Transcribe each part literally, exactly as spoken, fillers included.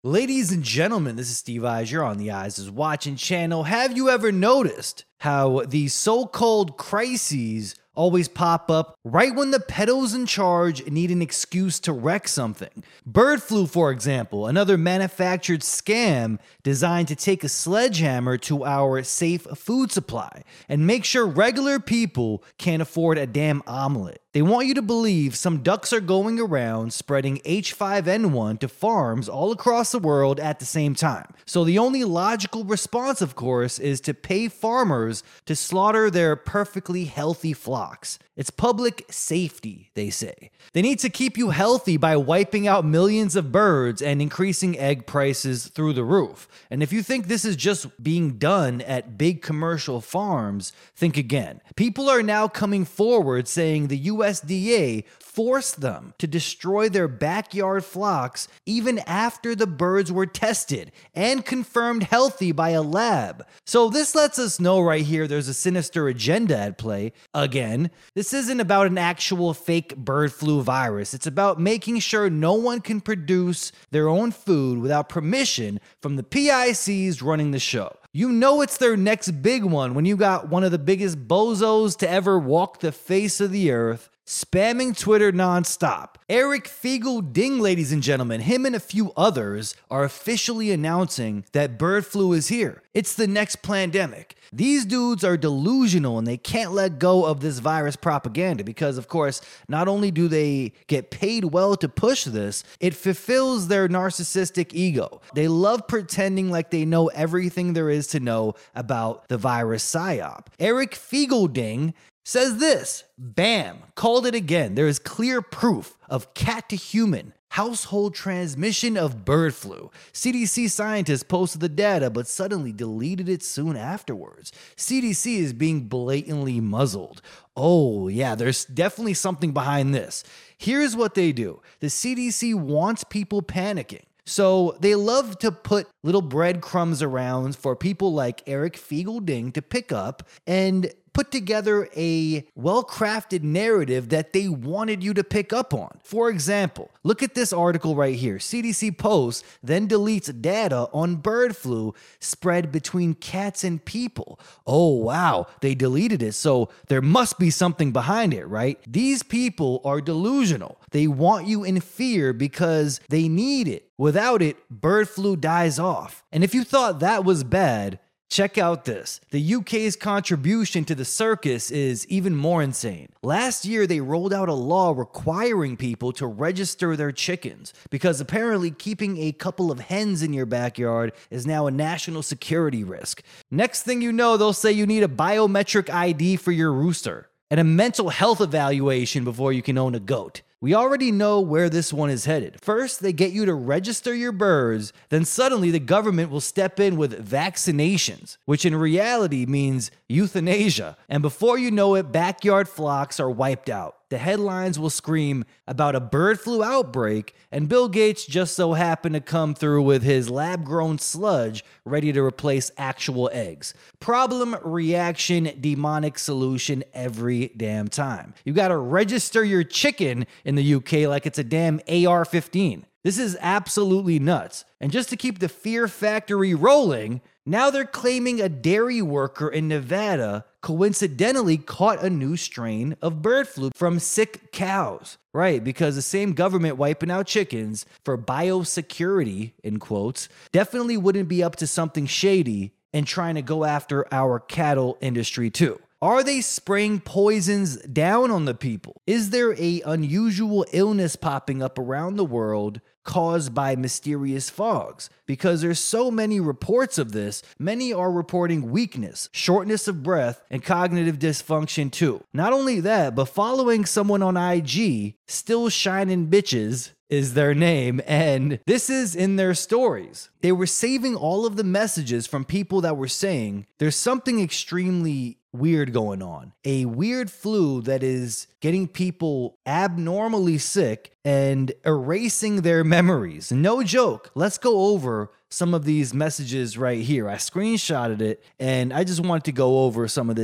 Ladies and gentlemen, this is Steve Eyes. You're on the Eyes is Watching channel. Have you ever noticed how these so-called crises always pop up right when the pedos in charge need an excuse to wreck something? Bird flu, for example, another manufactured scam designed to take a sledgehammer to our safe food supply and make sure regular people can't afford a damn omelet. They want you to believe some ducks are going around spreading H five N one to farms all across the world at the same time. So the only logical response, of course, is to pay farmers to slaughter their perfectly healthy flocks. It's public safety, they say. They need to keep you healthy by wiping out millions of birds and increasing egg prices through the roof. And if you think this is just being done at big commercial farms, think again. People are now coming forward saying the U S D A forced them to destroy their backyard flocks even after the birds were tested and confirmed healthy by a lab. So this lets us know right here there's a sinister agenda at play. Again, this isn't about an actual fake bird flu virus. It's about making sure no one can produce their own food without permission from the P I Cs running the show. You know it's their next big one when you got one of the biggest bozos to ever walk the face of the earth spamming Twitter nonstop. Eric Feigl-Ding, ladies and gentlemen, him and a few others are officially announcing that bird flu is here. It's the next pandemic. These dudes are delusional and they can't let go of this virus propaganda because, of course, not only do they get paid well to push this, it fulfills their narcissistic ego. They love pretending like they know everything there is to know about the virus psyop. Eric Feigl-Ding says this, bam, called it again. There is clear proof of cat to human household transmission of bird flu. C D C scientists posted the data but suddenly deleted it soon afterwards. C D C is being blatantly muzzled. Oh yeah, there's definitely something behind this. Here's what they do. The C D C wants people panicking. So they love to put little breadcrumbs around for people like Eric Feigl-Ding to pick up and put together a well-crafted narrative that they wanted you to pick up on. For example, look at this article right here. C D C posts, then deletes data on bird flu spread between cats and people. Oh, wow, they deleted it, so there must be something behind it, right? These people are delusional. They want you in fear because they need it. Without it, bird flu dies off. And if you thought that was bad, check out this. The U K's contribution to the circus is even more insane. Last year, they rolled out a law requiring people to register their chickens because apparently keeping a couple of hens in your backyard is now a national security risk. Next thing you know, they'll say you need a biometric I D for your rooster and a mental health evaluation before you can own a goat. We already know where this one is headed. First, they get you to register your birds, then suddenly the government will step in with vaccinations, which in reality means euthanasia. And before you know it, backyard flocks are wiped out. The headlines will scream about a bird flu outbreak, and Bill Gates just so happened to come through with his lab-grown sludge ready to replace actual eggs. Problem, reaction, demonic solution every damn time. You gotta register your chicken in the U K like it's a damn A R fifteen. This is absolutely nuts. And just to keep the fear factory rolling, now they're claiming a dairy worker in Nevada coincidentally caught a new strain of bird flu from sick cows. Right, because the same government wiping out chickens for biosecurity, in quotes, definitely wouldn't be up to something shady and trying to go after our cattle industry too. Are they spraying poisons down on the people? Is there a unusual illness popping up around the world caused by mysterious fogs? Because there's so many reports of this, many are reporting weakness, shortness of breath, and cognitive dysfunction too. Not only that, but following someone on I G, Still Shining Bitches is their name, and this is in their stories. They were saving all of the messages from people that were saying there's something extremely weird going on. A weird flu that is getting people abnormally sick and erasing their memories. No joke. Let's go over some of these messages right here. I screenshotted it and I just wanted to go over some of this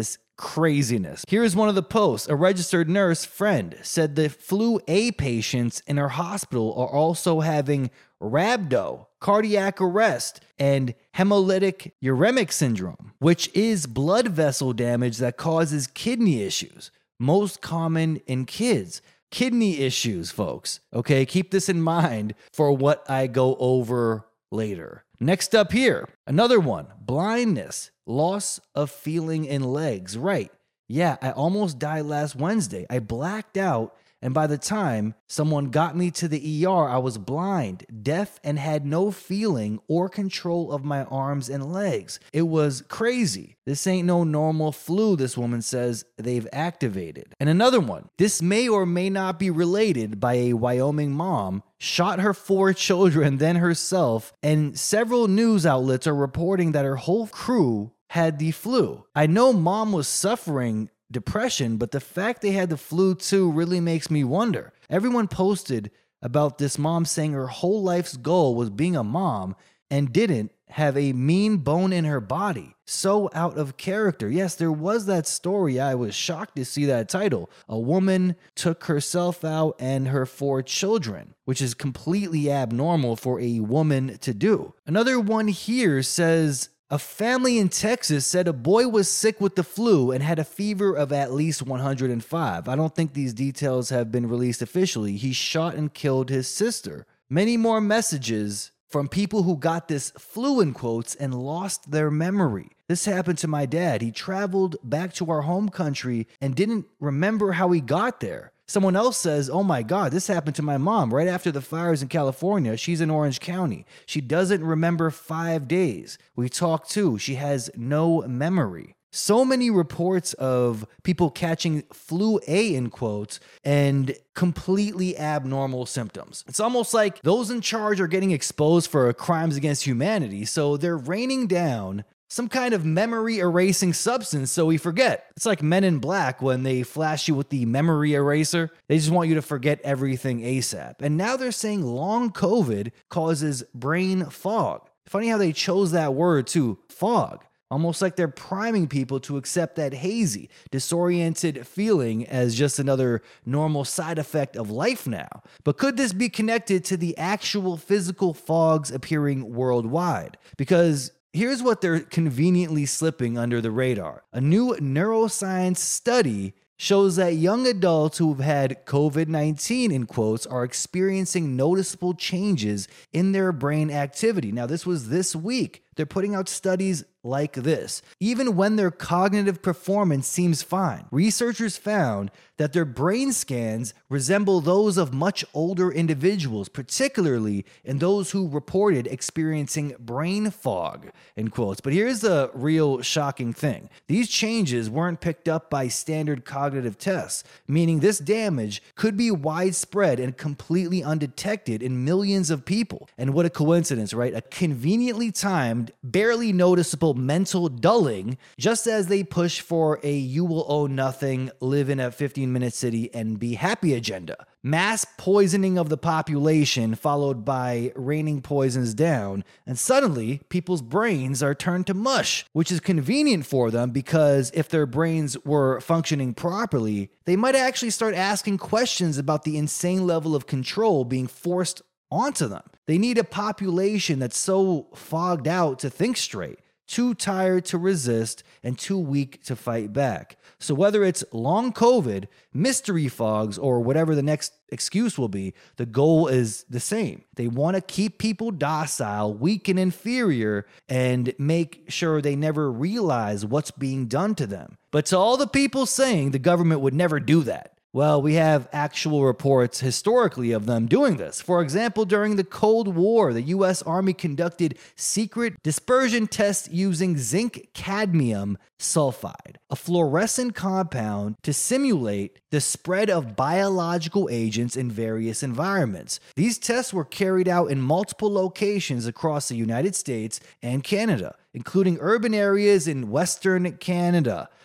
craziness. Here's one of the posts. A registered nurse friend said the flu A patients in her hospital are also having rhabdo, cardiac arrest, and hemolytic uremic syndrome, which is blood vessel damage that causes kidney issues, most common in kids. Kidney issues, folks. Okay, keep this in mind for what I go over later. Next up here, another one, blindness, loss of feeling in legs. Right. Yeah, I almost died last Wednesday. I blacked out, and by the time someone got me to the E R, I was blind, deaf, and had no feeling or control of my arms and legs. It was crazy. This ain't no normal flu, this woman says they've activated. And another one, this may or may not be related by a Wyoming mom, shot her four children, then herself, and several news outlets are reporting that her whole crew had the flu. I know mom was suffering depression, but the fact they had the flu too really makes me wonder. Everyone posted about this mom saying her whole life's goal was being a mom and didn't have a mean bone in her body. So out of character. Yes, there was that story. I was shocked to see that title. A woman took herself out and her four children, which is completely abnormal for a woman to do. Another one here says, a family in Texas said a boy was sick with the flu and had a fever of at least one hundred five. I don't think these details have been released officially. He shot and killed his sister. Many more messages from people who got this flu in quotes and lost their memory. This happened to my dad. He traveled back to our home country and didn't remember how he got there. Someone else says, oh my God, this happened to my mom right after the fires in California. She's in Orange County. She doesn't remember five days. We talked too. She has no memory. So many reports of people catching flu A in quotes and completely abnormal symptoms. It's almost like those in charge are getting exposed for crimes against humanity, so they're raining down some kind of memory erasing substance so we forget. It's like Men in Black when they flash you with the memory eraser. They just want you to forget everything ASAP. And now they're saying long COVID causes brain fog. Funny how they chose that word too, fog. Almost like they're priming people to accept that hazy, disoriented feeling as just another normal side effect of life now. But could this be connected to the actual physical fogs appearing worldwide? Because here's what they're conveniently slipping under the radar. A new neuroscience study shows that young adults who've had COVID nineteen in quotes are experiencing noticeable changes in their brain activity. Now, this was this week. They're putting out studies like this. Even when their cognitive performance seems fine, researchers found that their brain scans resemble those of much older individuals, particularly in those who reported experiencing brain fog, in quotes. But here's the real shocking thing. These changes weren't picked up by standard cognitive tests, meaning this damage could be widespread and completely undetected in millions of people. And what a coincidence, right? A conveniently timed, barely noticeable mental dulling, just as they push for a you will own nothing, live in a fifteen minute city and be happy agenda. Mass poisoning of the population followed by raining poisons down, and suddenly people's brains are turned to mush, which is convenient for them because if their brains were functioning properly, they might actually start asking questions about the insane level of control being forced onto them. They need a population that's so fogged out to think straight, too tired to resist, and too weak to fight back. So whether it's long COVID, mystery fogs, or whatever the next excuse will be, the goal is the same. They want to keep people docile, weak and inferior, and make sure they never realize what's being done to them. But to all the people saying the government would never do that, well, we have actual reports historically of them doing this. For example, during the Cold War, the U S Army conducted secret dispersion tests using zinc cadmium sulfide, a fluorescent compound to simulate the spread of biological agents in various environments. These tests were carried out in multiple locations across the United States and Canada, including urban areas in Western Canada.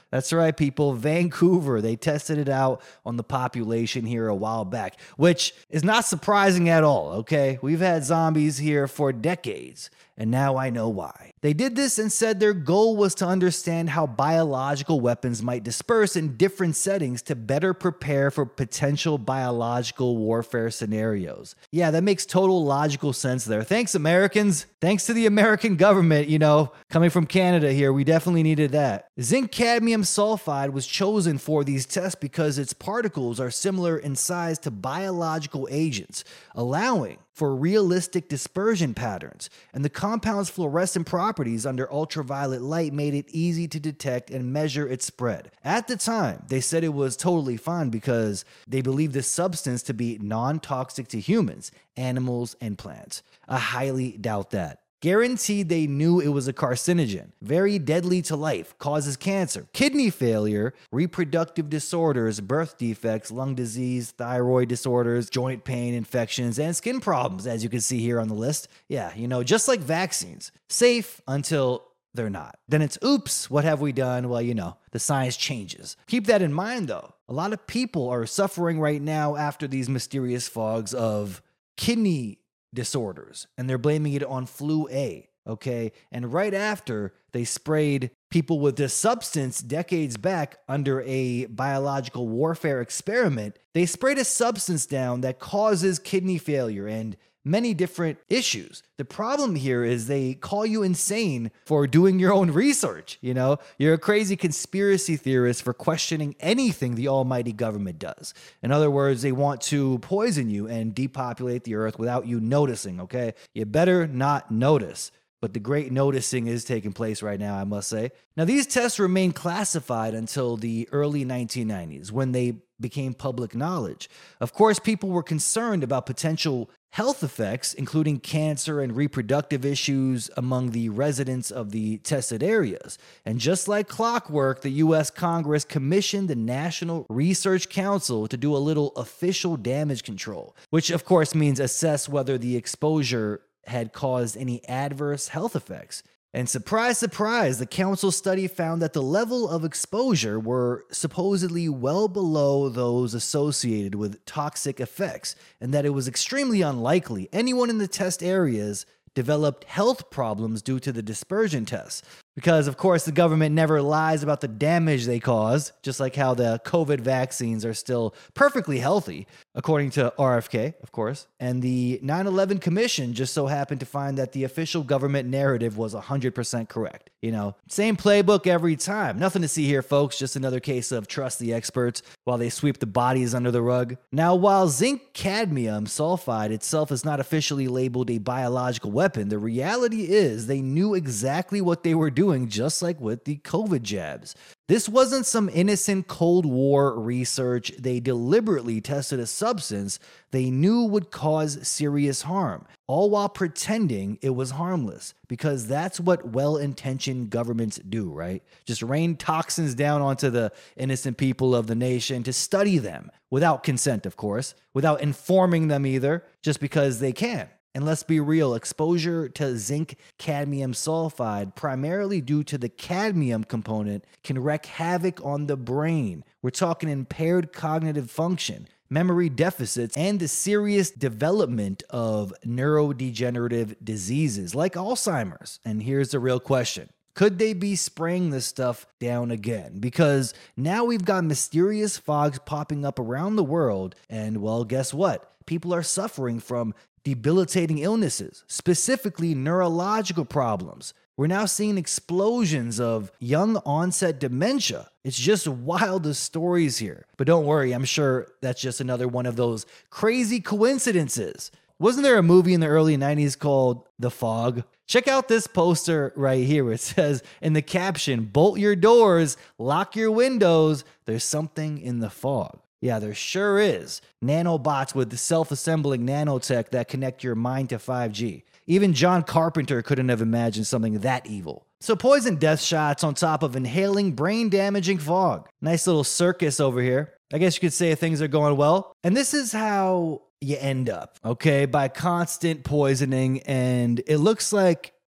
That's right, people. Vancouver, they tested it out on the population here a while back, which is not surprising at all, okay? We've had zombies here for decades, and now I know why. They did this and said their goal was to understand how biological weapons might disperse in different settings to better prepare for potential biological warfare scenarios. Yeah, that makes total logical sense there. Thanks, Americans. Thanks to the American government, you know, coming from Canada here, we definitely needed that. Zinc cadmium sulfide was chosen for these tests because its particles are similar in size to biological agents, allowing for realistic dispersion patterns, and the compound's fluorescent properties under ultraviolet light made it easy to detect and measure its spread. At the time, they said it was totally fine because they believed this substance to be non-toxic to humans, animals, and plants. I highly doubt that. Guaranteed they knew it was a carcinogen, very deadly to life, causes cancer, kidney failure, reproductive disorders, birth defects, lung disease, thyroid disorders, joint pain, infections, and skin problems, as you can see here on the list. Yeah, you know, just like vaccines. Safe until they're not. Then it's, oops, what have we done? Well, you know, the science changes. Keep that in mind, though. A lot of people are suffering right now after these mysterious fogs of kidney disorders, and they're blaming it on flu A, okay? And right after they sprayed people with this substance decades back under a biological warfare experiment, they sprayed a substance down that causes kidney failure and many different issues. The problem here is they call you insane for doing your own research. You know, you're a crazy conspiracy theorist for questioning anything the almighty government does. In other words, they want to poison you and depopulate the earth without you noticing, okay? You better not notice. But the great noticing is taking place right now, I must say. Now, these tests remained classified until the early nineteen nineties, when they became public knowledge. Of course, people were concerned about potential health effects, including cancer and reproductive issues among the residents of the tested areas. And just like clockwork, the U S Congress commissioned the National Research Council to do a little official damage control, which of course means assess whether the exposure had caused any adverse health effects. And surprise, surprise, the council study found that the level of exposure were supposedly well below those associated with toxic effects, and that it was extremely unlikely anyone in the test areas developed health problems due to the dispersion tests. Because, of course, the government never lies about the damage they cause, just like how the COVID vaccines are still perfectly healthy, according to R F K, of course. And the nine eleven Commission just so happened to find that the official government narrative was one hundred percent correct. You know, same playbook every time. Nothing to see here, folks. Just another case of trust the experts while they sweep the bodies under the rug. Now, while zinc cadmium sulfide itself is not officially labeled a biological weapon, the reality is they knew exactly what they were doing, just like with the COVID jabs. This wasn't some innocent Cold War research. They deliberately tested a substance they knew would cause serious harm, all while pretending it was harmless, because that's what well-intentioned governments do, right? Just rain toxins down onto the innocent people of the nation to study them, without consent, of course, without informing them either, just because they can. And let's be real, exposure to zinc cadmium sulfide, primarily due to the cadmium component, can wreak havoc on the brain. We're talking impaired cognitive function, memory deficits, and the serious development of neurodegenerative diseases like Alzheimer's. And here's the real question. Could they be spraying this stuff down again? Because now we've got mysterious fogs popping up around the world, and well, guess what? People are suffering from debilitating illnesses, specifically neurological problems. We're now seeing explosions of young onset dementia. It's just wild, the stories here. But don't worry, I'm sure that's just another one of those crazy coincidences. Wasn't there a movie in the early nineties called The Fog? Check out this poster right here. It says in the caption, "Bolt your doors, lock your windows. There's something in the fog." Yeah, there sure is. Nanobots with self-assembling nanotech that connect your mind to five G. Even John Carpenter couldn't have imagined something that evil. So poison death shots on top of inhaling brain-damaging fog. Nice little circus over here. I guess you could say things are going well. And this is how you end up, okay? By constant poisoning, and it looks like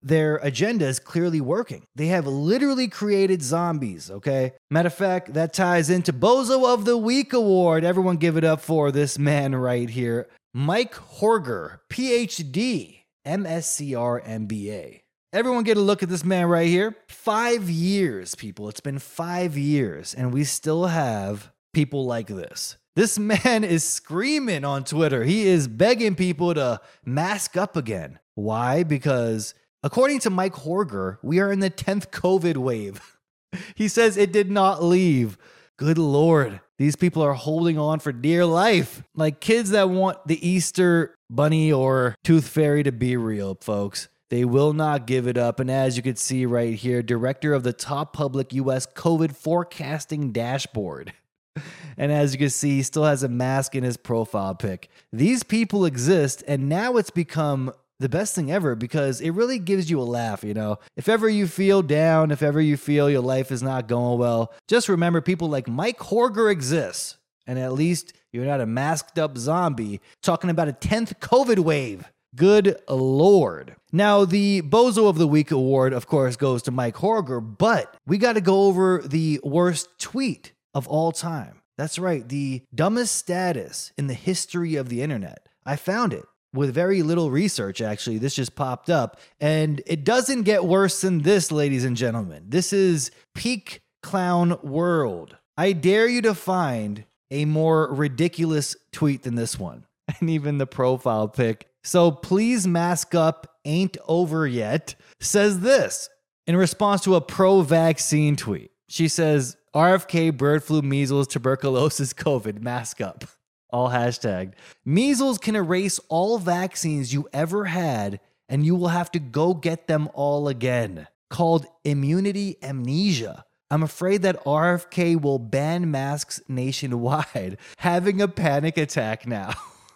their agenda is clearly working. They have literally created zombies, okay? Matter of fact, that ties into Bozo of the Week award. Everyone give it up for this man right here. Mike Horger, P H D, M S C R M B A. Everyone get a look at this man right here. Five years, people. It's been five years, and we still have people like this. This man is screaming on Twitter. He is begging people to mask up again. Why? Because according to Mike Horger, we are in the tenth COVID wave. He says it did not leave. Good Lord. These people are holding on for dear life. Like kids that want the Easter bunny or tooth fairy to be real, folks. They will not give it up. And as you can see right here, director of the top public U S COVID forecasting dashboard. And as you can see, he still has a mask in his profile pic. These people exist, and now it's become the best thing ever because it really gives you a laugh, you know? If ever you feel down, if ever you feel your life is not going well, just remember people like Mike Horger exists. And at least you're not a masked up zombie talking about a tenth COVID wave. Good Lord. Now, the Bozo of the Week award, of course, goes to Mike Horger, but we got to go over the worst tweet of all time. That's right, the dumbest status in the history of the internet. I found it with very little research, actually. This just popped up, and it doesn't get worse than this, ladies and gentlemen. This is peak clown world. I dare you to find a more ridiculous tweet than this one, and even the profile pic. So please mask up, ain't over yet, says this in response to a pro-vaccine tweet. She says, R F K, bird flu, measles, tuberculosis, COVID, mask up. All hashtagged. Measles can erase all vaccines you ever had, and you will have to go get them all again. Called immunity amnesia. I'm afraid that R F K will ban masks nationwide. Having a panic attack now.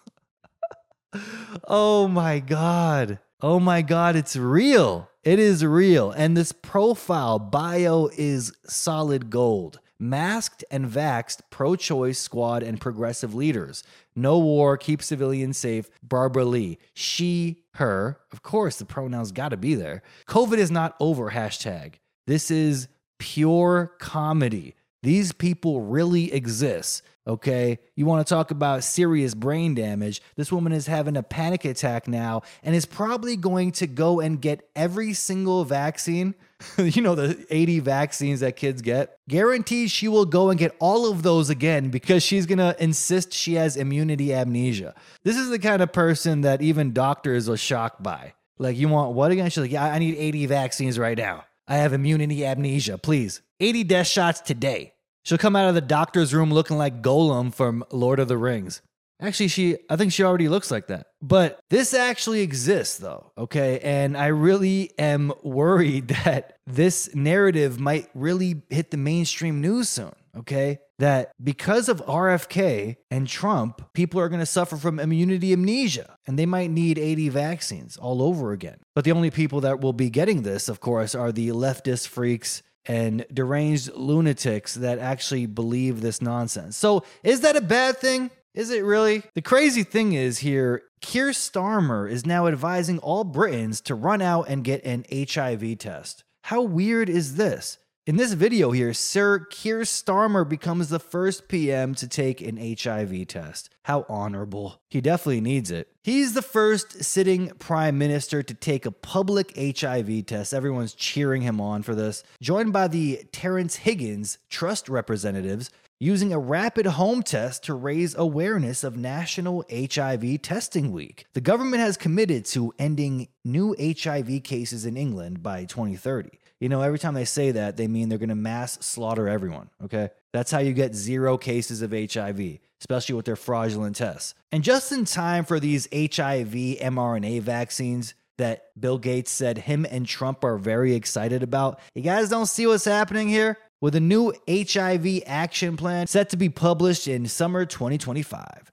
Oh my God. Oh my God, it's real. It is real. And this profile bio is solid gold. Masked and vaxxed pro-choice squad and progressive leaders. No war, keep civilians safe. Barbara Lee. She, her. Of course, the pronouns got to be there. COVID is not over, hashtag. This is pure comedy. These people really exist, okay? You want to talk about serious brain damage? This woman is having a panic attack now and is probably going to go and get every single vaccine. You know, the eighty vaccines that kids get. Guaranteed she will go and get all of those again because she's going to insist she has immunity amnesia. This is the kind of person that even doctors are shocked by. Like, you want what again? She's like, yeah, I need eighty vaccines right now. I have immunity amnesia, please. eighty death shots today. She'll come out of the doctor's room looking like Gollum from Lord of the Rings. Actually, she, I think she already looks like that. But this actually exists, though, okay? And I really am worried that this narrative might really hit the mainstream news soon, okay? That because of R F K and Trump, people are going to suffer from immunity amnesia, and they might need eighty vaccines all over again. But the only people that will be getting this, of course, are the leftist freaks and deranged lunatics that actually believe this nonsense. So is that a bad thing? Is it really? The crazy thing is here, Keir Starmer is now advising all Britons to run out and get an H I V test. How weird is this? In this video here, Sir Keir Starmer becomes the first P M to take an H I V test. How honorable. He definitely needs it. He's the first sitting prime minister to take a public H I V test. Everyone's cheering him on for this. Joined by the Terrence Higgins Trust representatives, using a rapid home test to raise awareness of National H I V Testing Week. The government has committed to ending new H I V cases in England by twenty thirty. You know, every time they say that, they mean they're going to mass slaughter everyone, okay? That's how you get zero cases of H I V, especially with their fraudulent tests. And just in time for these H I V mRNA vaccines that Bill Gates said him and Trump are very excited about, you guys don't see what's happening here? With a new H I V action plan set to be published in summer twenty twenty-five.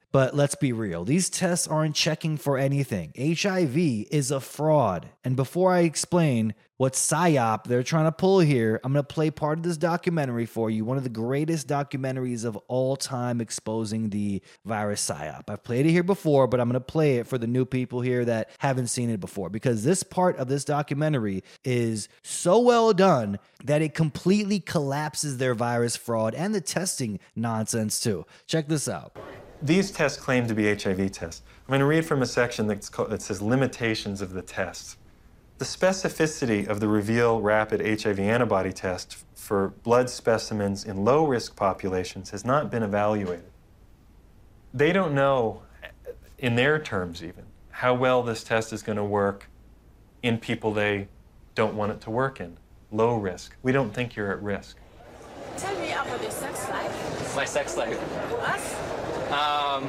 But let's be real, these tests aren't checking for anything. H I V is a fraud. And before I explain what psyop they're trying to pull here, I'm going to play part of this documentary for you, one of the greatest documentaries of all time exposing the virus psyop. I've played it here before, but I'm going to play it for the new people here that haven't seen it before, because this part of this documentary is so well done that it completely collapses their virus fraud and the testing nonsense too. Check this out. These tests claim to be H I V tests. I'm going to read from a section that's called, that says limitations of the test. The specificity of the Reveal Rapid H I V antibody test for blood specimens in low-risk populations has not been evaluated. They don't know, in their terms even, how well this test is going to work in people they don't want it to work in. Low risk. We don't think you're at risk. Tell me about your sex life. My sex life? Us? Um...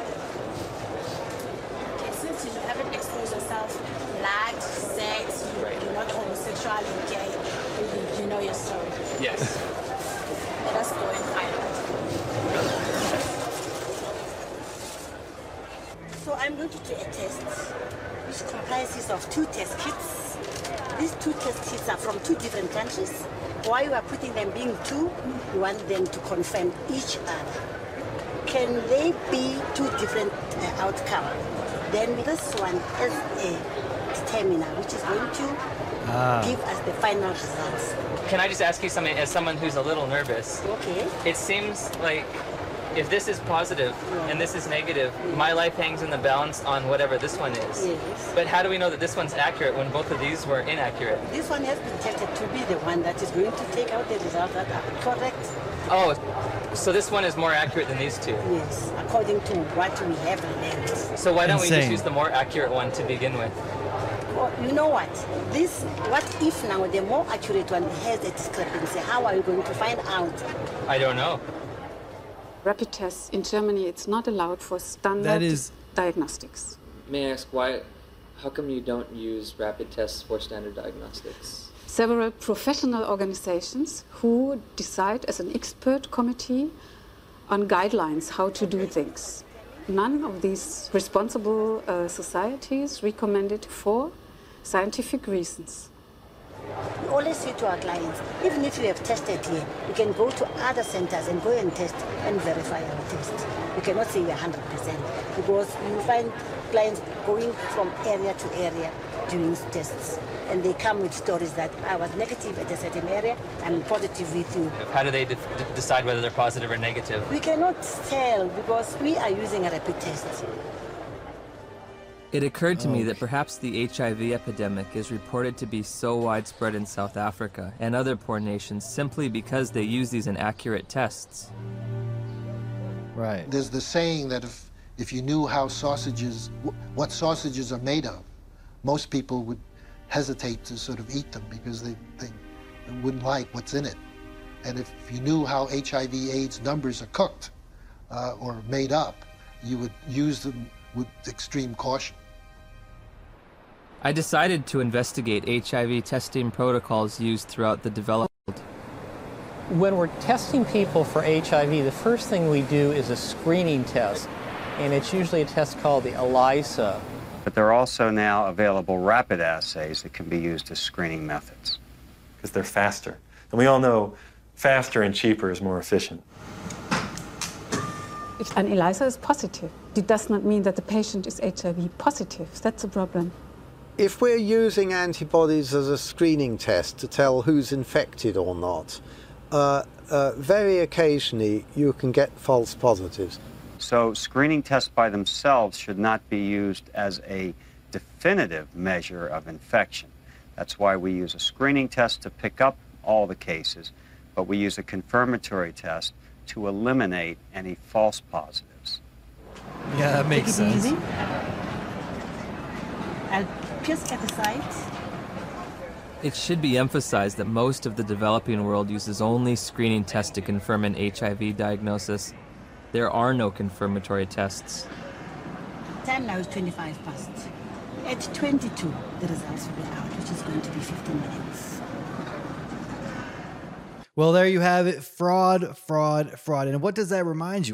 Okay, since you haven't exposed yourself, lied, sex, you, right. you're not homosexual, you're gay, you, you know your story. Yes. Let us go and find out. So I'm going to do a test which comprises of two test kits. These two test kits are from two different countries. Why you are putting them being two, you want them to confirm each other. Can they be two different uh, outcomes? Then this one is a determiner, which is going to ah. give us the final results. Can I just ask you something, as someone who's a little nervous? Okay. It seems like if this is positive yeah. and this is negative, yeah. my life hangs in the balance on whatever this one is. Yes. But how do we know that this one's accurate when both of these were inaccurate? This one has been tested to be the one that is going to take out the results that are correct. Oh, so this one is more accurate than these two? Yes, according to what we have learned. So why don't Insane. we just use the more accurate one to begin with? Well, you know what? This, what if now the more accurate one has a discrepancy? How are you going to find out? I don't know. Rapid tests in Germany, it's not allowed for standard That is... diagnostics. May I ask why, how come you don't use rapid tests for standard diagnostics? Several professional organizations who decide as an expert committee on guidelines how to do things. None of these responsible uh, societies recommend it for scientific reasons. We always say to our clients, even if you have tested here, you can go to other centers and go and test and verify our test. You cannot say we're one hundred percent because you find clients going from area to area doing tests. And they come with stories that I was negative at a certain area, I'm positive with you. How do they de- decide whether they're positive or negative? We cannot tell because we are using a rapid test. It occurred to Oh. me that perhaps the H I V epidemic is reported to be so widespread in South Africa and other poor nations simply because they use these inaccurate tests. Right. There's the saying that if, if you knew how sausages, what sausages are made of, most people would hesitate to sort of eat them because they, they wouldn't like what's in it. And if you knew how H I V AIDS numbers are cooked uh, or made up, you would use them with extreme caution. I decided to investigate H I V testing protocols used throughout the developed world. When we're testing people for H I V, the first thing we do is a screening test, and it's usually a test called the ELISA. But there are also now available rapid assays that can be used as screening methods. Because they're faster. And we all know faster and cheaper is more efficient. If an ELISA is positive, it does not mean that the patient is H I V positive. That's a problem. If we're using antibodies as a screening test to tell who's infected or not, uh, uh, very occasionally you can get false positives. So screening tests by themselves should not be used as a definitive measure of infection. That's why we use a screening test to pick up all the cases, but we use a confirmatory test to eliminate any false positives. Yeah, that makes Take it sense. easy. I'll just at the side. It should be emphasized that most of the developing world uses only screening tests to confirm an H I V diagnosis. There are no confirmatory tests. Time now is twenty-five past. At twenty-two, the results will be out, which is going to be fifteen minutes. Well, there you have it. Fraud, fraud, fraud. And what does that remind you of?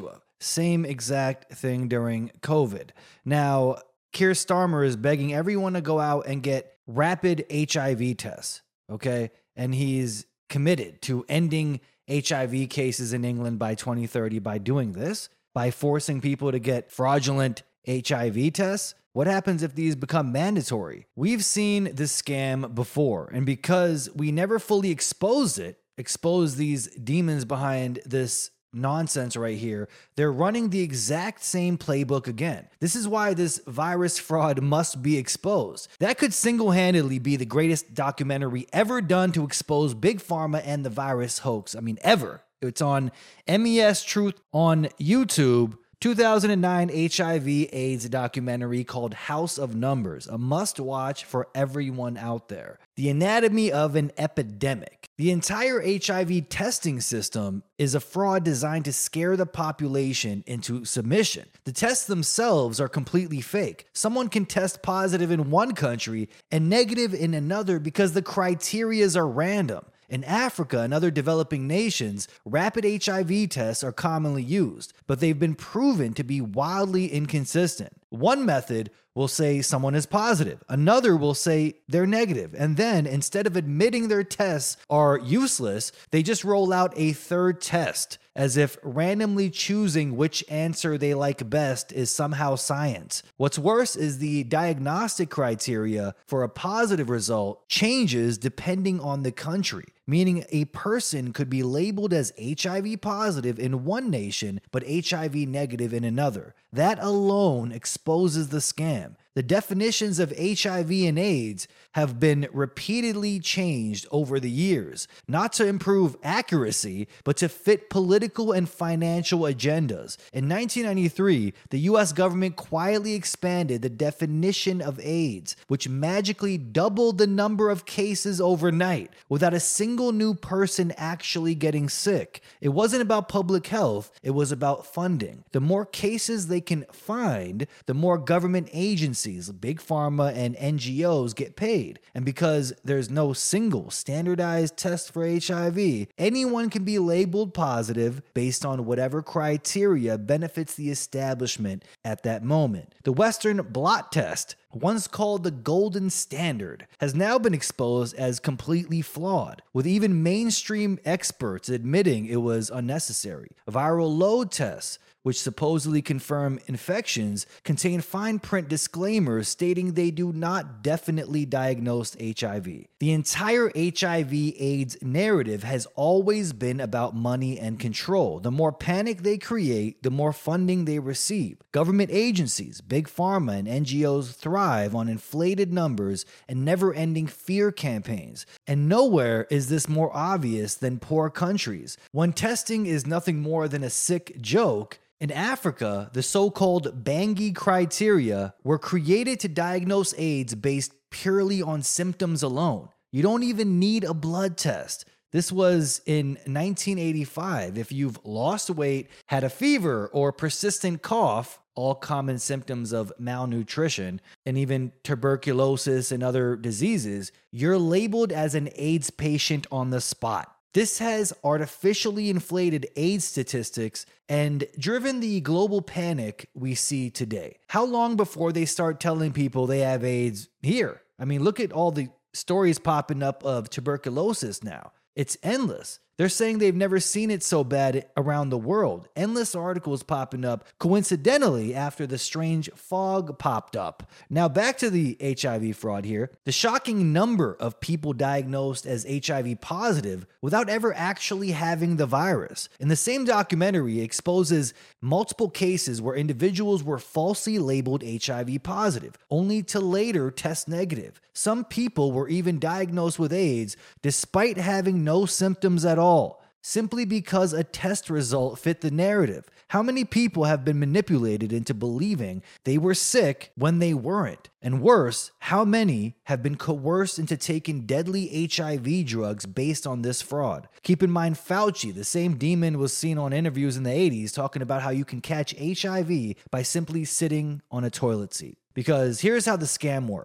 Same exact thing during COVID. Now, Keir Starmer is begging everyone to go out and get rapid H I V tests, okay? And he's committed to ending H I V cases in England by twenty thirty by doing this, by forcing people to get fraudulent H I V tests. What happens if these become mandatory? We've seen this scam before, and because we never fully exposed it, exposed these demons behind this nonsense right here, they're running the exact same playbook again. This is why this virus fraud must be exposed. That could single-handedly be the greatest documentary ever done to expose Big Pharma and the virus hoax. I mean, ever. It's on M E S Truth on YouTube. two thousand nine H I V AIDS documentary called House of Numbers, a must-watch for everyone out there. The anatomy of an epidemic. The entire H I V testing system is a fraud designed to scare the population into submission. The tests themselves are completely fake. Someone can test positive in one country and negative in another because the criterias are random. In Africa and other developing nations, rapid H I V tests are commonly used, but they've been proven to be wildly inconsistent. One method will say someone is positive, another will say they're negative, and then instead of admitting their tests are useless, they just roll out a third test, as if randomly choosing which answer they like best is somehow science. What's worse is the diagnostic criteria for a positive result changes depending on the country, meaning a person could be labeled as H I V positive in one nation but H I V negative in another. That alone exposes the scam. The definitions of H I V and AIDS have been repeatedly changed over the years, not to improve accuracy, but to fit political and financial agendas. In nineteen ninety-three, the U S government quietly expanded the definition of AIDS, which magically doubled the number of cases overnight without a single new person actually getting sick. It wasn't about public health, it was about funding. The more cases they can find, the more government agencies, Big Pharma, and N G Os get paid. And because there's no single standardized test for H I V, anyone can be labeled positive based on whatever criteria benefits the establishment at that moment. The Western blot test, once called the golden standard, has now been exposed as completely flawed, with even mainstream experts admitting it was unnecessary. Viral load tests, which supposedly confirm infections, contain fine print disclaimers stating they do not definitely diagnose H I V. The entire H I V AIDS narrative has always been about money and control. The more panic they create, the more funding they receive. Government agencies, Big Pharma, and N G Os thrive on inflated numbers and never-ending fear campaigns. And nowhere is this more obvious than poor countries. When testing is nothing more than a sick joke, in Africa, the so-called Bangui criteria were created to diagnose AIDS based purely on symptoms alone. You don't even need a blood test. This was in nineteen eighty-five. If you've lost weight, had a fever, or persistent cough, all common symptoms of malnutrition, and even tuberculosis and other diseases, you're labeled as an AIDS patient on the spot. This has artificially inflated AIDS statistics and driven the global panic we see today. How long before they start telling people they have AIDS here? I mean, look at all the stories popping up of tuberculosis now. It's endless. They're saying they've never seen it so bad around the world. Endless articles popping up coincidentally after the strange fog popped up. Now back to the H I V fraud here. The shocking number of people diagnosed as H I V positive without ever actually having the virus. In the same documentary, it exposes multiple cases where individuals were falsely labeled H I V positive, only to later test negative. Some people were even diagnosed with AIDS despite having no symptoms at all, simply because a test result fit the narrative. How many people have been manipulated into believing they were sick when they weren't? And worse, how many have been coerced into taking deadly H I V drugs based on this fraud? Keep in mind, Fauci, the same demon, was seen on interviews in the eighties talking about how you can catch H I V by simply sitting on a toilet seat. Because here's how the scam works.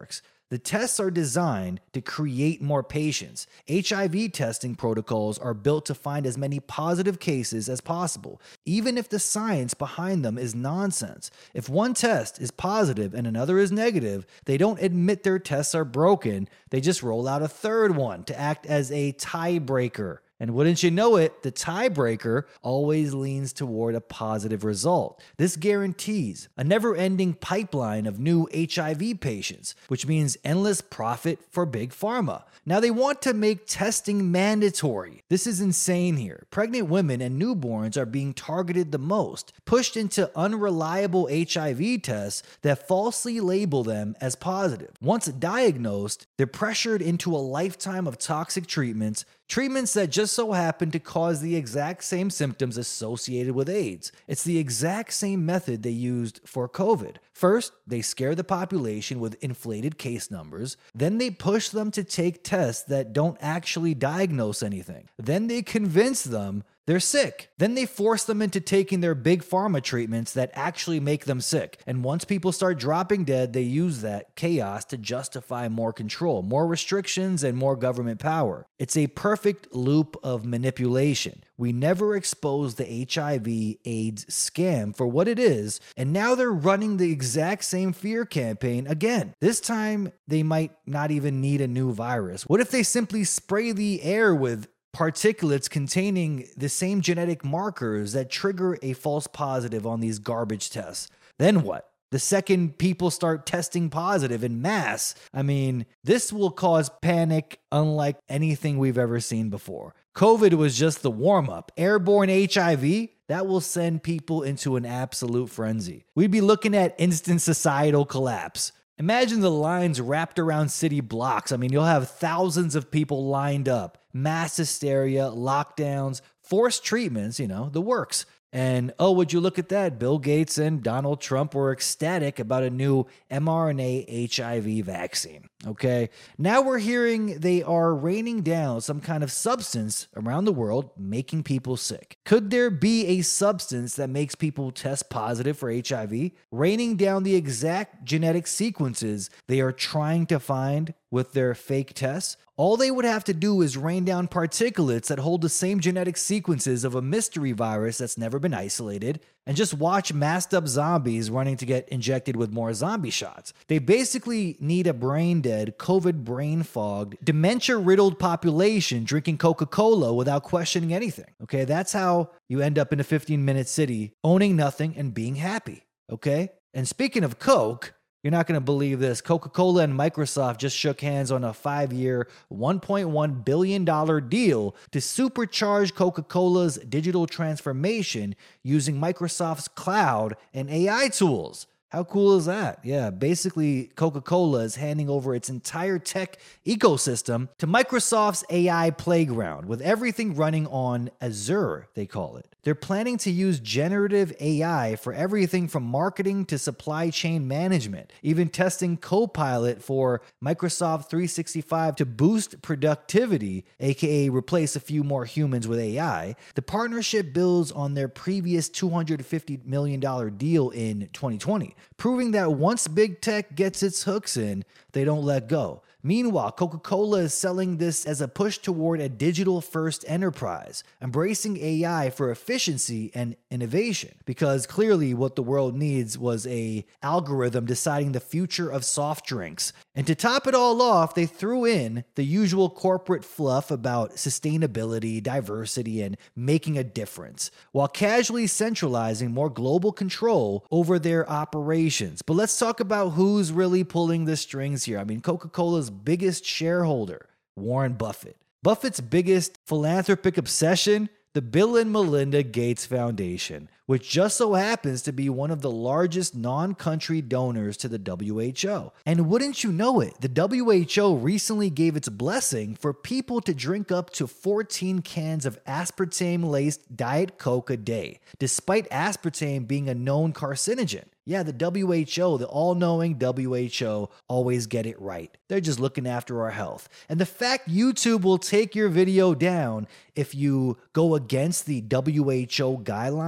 The tests are designed to create more patients. H I V testing protocols are built to find as many positive cases as possible, even if the science behind them is nonsense. If one test is positive and another is negative, they don't admit their tests are broken. They just roll out a third one to act as a tiebreaker. And wouldn't you know it, the tiebreaker always leans toward a positive result. This guarantees a never-ending pipeline of new H I V patients, which means endless profit for Big Pharma. Now they want to make testing mandatory. This is insane here. Pregnant women and newborns are being targeted the most, pushed into unreliable H I V tests that falsely label them as positive. Once diagnosed, they're pressured into a lifetime of toxic treatments, treatments that just so happen to cause the exact same symptoms associated with AIDS. It's the exact same method they used for COVID. First, they scare the population with inflated case numbers. Then they push them to take tests that don't actually diagnose anything. Then they convince them they're sick. Then they force them into taking their big pharma treatments that actually make them sick. And once people start dropping dead, they use that chaos to justify more control, more restrictions, and more government power. It's a perfect loop of manipulation. We never exposed the H I V AIDS scam for what it is, and now they're running the exact same fear campaign again. This time, they might not even need a new virus. What if they simply spray the air with particulates containing the same genetic markers that trigger a false positive on these garbage tests? Then what? The second people start testing positive in mass, I mean, this will cause panic unlike anything we've ever seen before. COVID was just the warm-up. Airborne H I V, that will send people into an absolute frenzy. We'd be looking at instant societal collapse. Imagine the lines wrapped around city blocks. I mean, you'll have thousands of people lined up, mass hysteria, lockdowns, forced treatments, you know, the works. And oh, would you look at that? Bill Gates and Donald Trump were ecstatic about a new mRNA H I V vaccine. Okay, now we're hearing they are raining down some kind of substance around the world, making people sick. Could there be a substance that makes people test positive for H I V? Raining down the exact genetic sequences they are trying to find with their fake tests? All they would have to do is rain down particulates that hold the same genetic sequences of a mystery virus that's never been isolated, and just watch masked up zombies running to get injected with more zombie shots. They basically need a brain-dead, COVID brain-fogged, dementia-riddled population drinking Coca-Cola without questioning anything. Okay, that's how you end up in a fifteen-minute city, owning nothing and being happy. Okay? And speaking of Coke, you're not going to believe this. Coca-Cola and Microsoft just shook hands on a five-year, one point one billion dollars deal to supercharge Coca-Cola's digital transformation using Microsoft's cloud and A I tools. How cool is that? Yeah, basically Coca-Cola is handing over its entire tech ecosystem to Microsoft's A I playground, with everything running on Azure, they call it. They're planning to use generative A I for everything from marketing to supply chain management, even testing Copilot for Microsoft three sixty-five to boost productivity, aka replace a few more humans with A I. The partnership builds on their previous two hundred fifty million dollars deal in twenty twenty, proving that once big tech gets its hooks in, they don't let go. Meanwhile, Coca-Cola is selling this as a push toward a digital-first enterprise, embracing A I for efficiency and innovation, because clearly what the world needs was a algorithm deciding the future of soft drinks. And to top it all off, they threw in the usual corporate fluff about sustainability, diversity, and making a difference, while casually centralizing more global control over their operations. But let's talk about who's really pulling the strings here. I mean, Coca-Cola's biggest shareholder, Warren Buffett. Buffett's biggest philanthropic obsession, the Bill and Melinda Gates Foundation, which just so happens to be one of the largest non-country donors to the W H O. And wouldn't you know it, the W H O recently gave its blessing for people to drink up to fourteen cans of aspartame-laced Diet Coke a day, despite aspartame being a known carcinogen. Yeah, the W H O, the all-knowing W H O, always get it right. They're just looking after our health. And the fact YouTube will take your video down if you go against the W H O guidelines is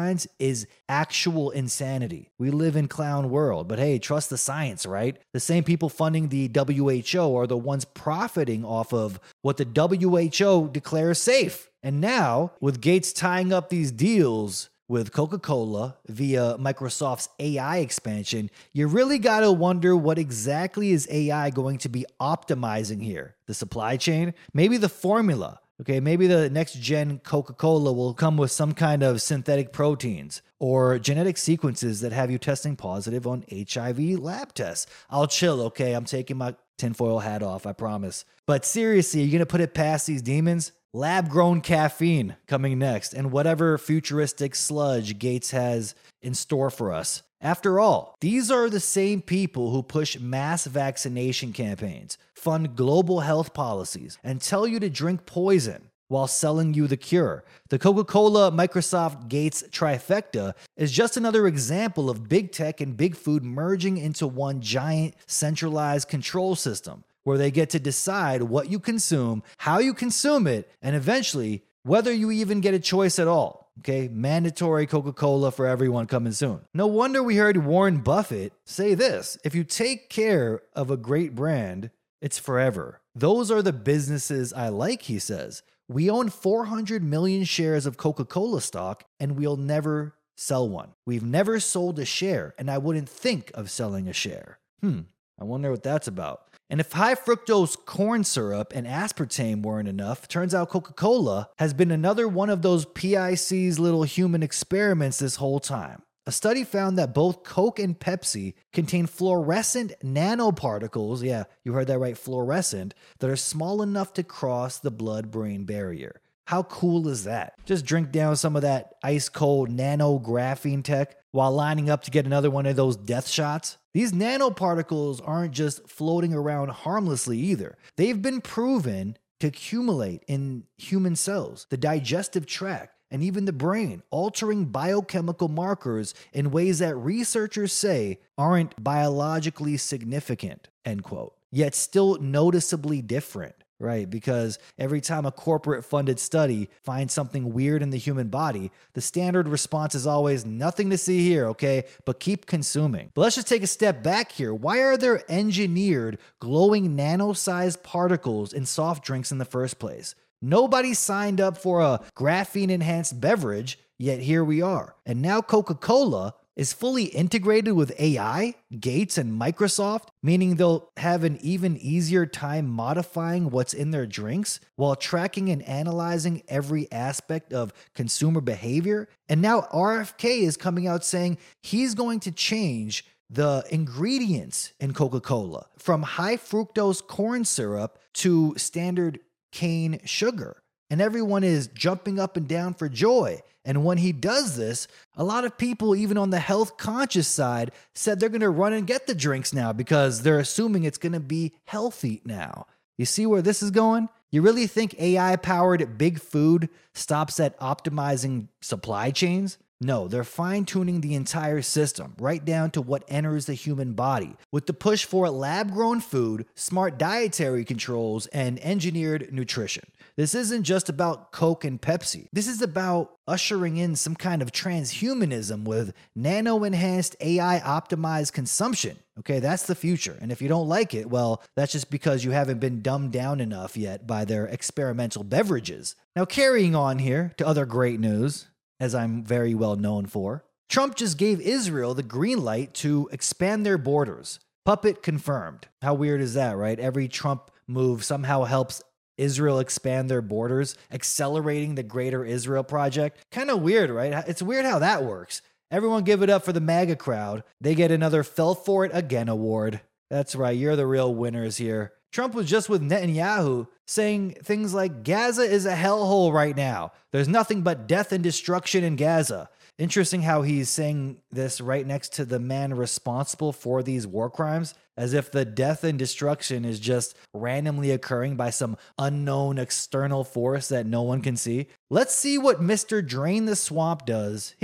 is actual insanity. We live in clown world, but hey, trust the science, right? The same people funding the W H O are the ones profiting off of what the W H O declares safe. And now, with Gates tying up these deals with Coca-Cola via Microsoft's A I expansion, you really got to wonder what exactly is A I going to be optimizing here? The supply chain? Maybe the formula? Okay, maybe the next gen Coca-Cola will come with some kind of synthetic proteins or genetic sequences that have you testing positive on H I V lab tests. I'll chill, okay? I'm taking my tinfoil hat off, I promise. But seriously, you're going to put it past these demons? Lab-grown caffeine coming next, and whatever futuristic sludge Gates has in store for us. After all, these are the same people who push mass vaccination campaigns, fund global health policies, and tell you to drink poison while selling you the cure. The Coca-Cola, Microsoft, Gates trifecta is just another example of big tech and big food merging into one giant centralized control system, where they get to decide what you consume, how you consume it, and eventually whether you even get a choice at all. Okay, mandatory Coca-Cola for everyone coming soon. No wonder we heard Warren Buffett say this: if you take care of a great brand, it's forever. Those are the businesses I like, he says. We own four hundred million shares of Coca-Cola stock, and we'll never sell one. We've never sold a share, and I wouldn't think of selling a share. Hmm, I wonder what that's about. And if high fructose corn syrup and aspartame weren't enough, turns out Coca-Cola has been another one of those P I C's little human experiments this whole time. A study found that both Coke and Pepsi contain fluorescent nanoparticles, yeah, you heard that right, fluorescent, that are small enough to cross the blood-brain barrier. How cool is that? Just drink down some of that ice-cold nanographene tech while lining up to get another one of those death shots. These nanoparticles aren't just floating around harmlessly either. They've been proven to accumulate in human cells, the digestive tract, and even the brain, altering biochemical markers in ways that researchers say aren't biologically significant, end quote, yet still noticeably different. Right, because every time a corporate-funded study finds something weird in the human body, the standard response is always nothing to see here, okay? But keep consuming. But let's just take a step back here. Why are there engineered glowing nano-sized particles in soft drinks in the first place? Nobody signed up for a graphene-enhanced beverage, yet here we are. And now Coca-Cola is fully integrated with A I, Gates, and Microsoft, meaning they'll have an even easier time modifying what's in their drinks while tracking and analyzing every aspect of consumer behavior. And now R F K is coming out saying he's going to change the ingredients in Coca-Cola from high fructose corn syrup to standard cane sugar. And everyone is jumping up and down for joy. And when he does this, a lot of people, even on the health conscious side, said they're going to run and get the drinks now because they're assuming it's going to be healthy now. You see where this is going? You really think A I-powered big food stops at optimizing supply chains? No, they're fine-tuning the entire system, right down to what enters the human body, with the push for lab-grown food, smart dietary controls, and engineered nutrition. This isn't just about Coke and Pepsi. This is about ushering in some kind of transhumanism with nano-enhanced A I-optimized consumption. Okay, that's the future. And if you don't like it, well, that's just because you haven't been dumbed down enough yet by their experimental beverages. Now, carrying on here to other great news, as I'm very well known for, Trump just gave Israel the green light to expand their borders. Puppet confirmed. How weird is that, right? Every Trump move somehow helps Israel expand their borders, accelerating the Greater Israel Project. Kind of weird, right? It's weird how that works. Everyone give it up for the MAGA crowd. They get another Fell For It Again award. That's right, you're the real winners here. Trump was just with Netanyahu saying things like, Gaza is a hellhole right now. There's nothing but death and destruction in Gaza. Interesting how he's saying this right next to the man responsible for these war crimes, as if the death and destruction is just randomly occurring by some unknown external force that no one can see. Let's see what Mister Drain the Swamp does here.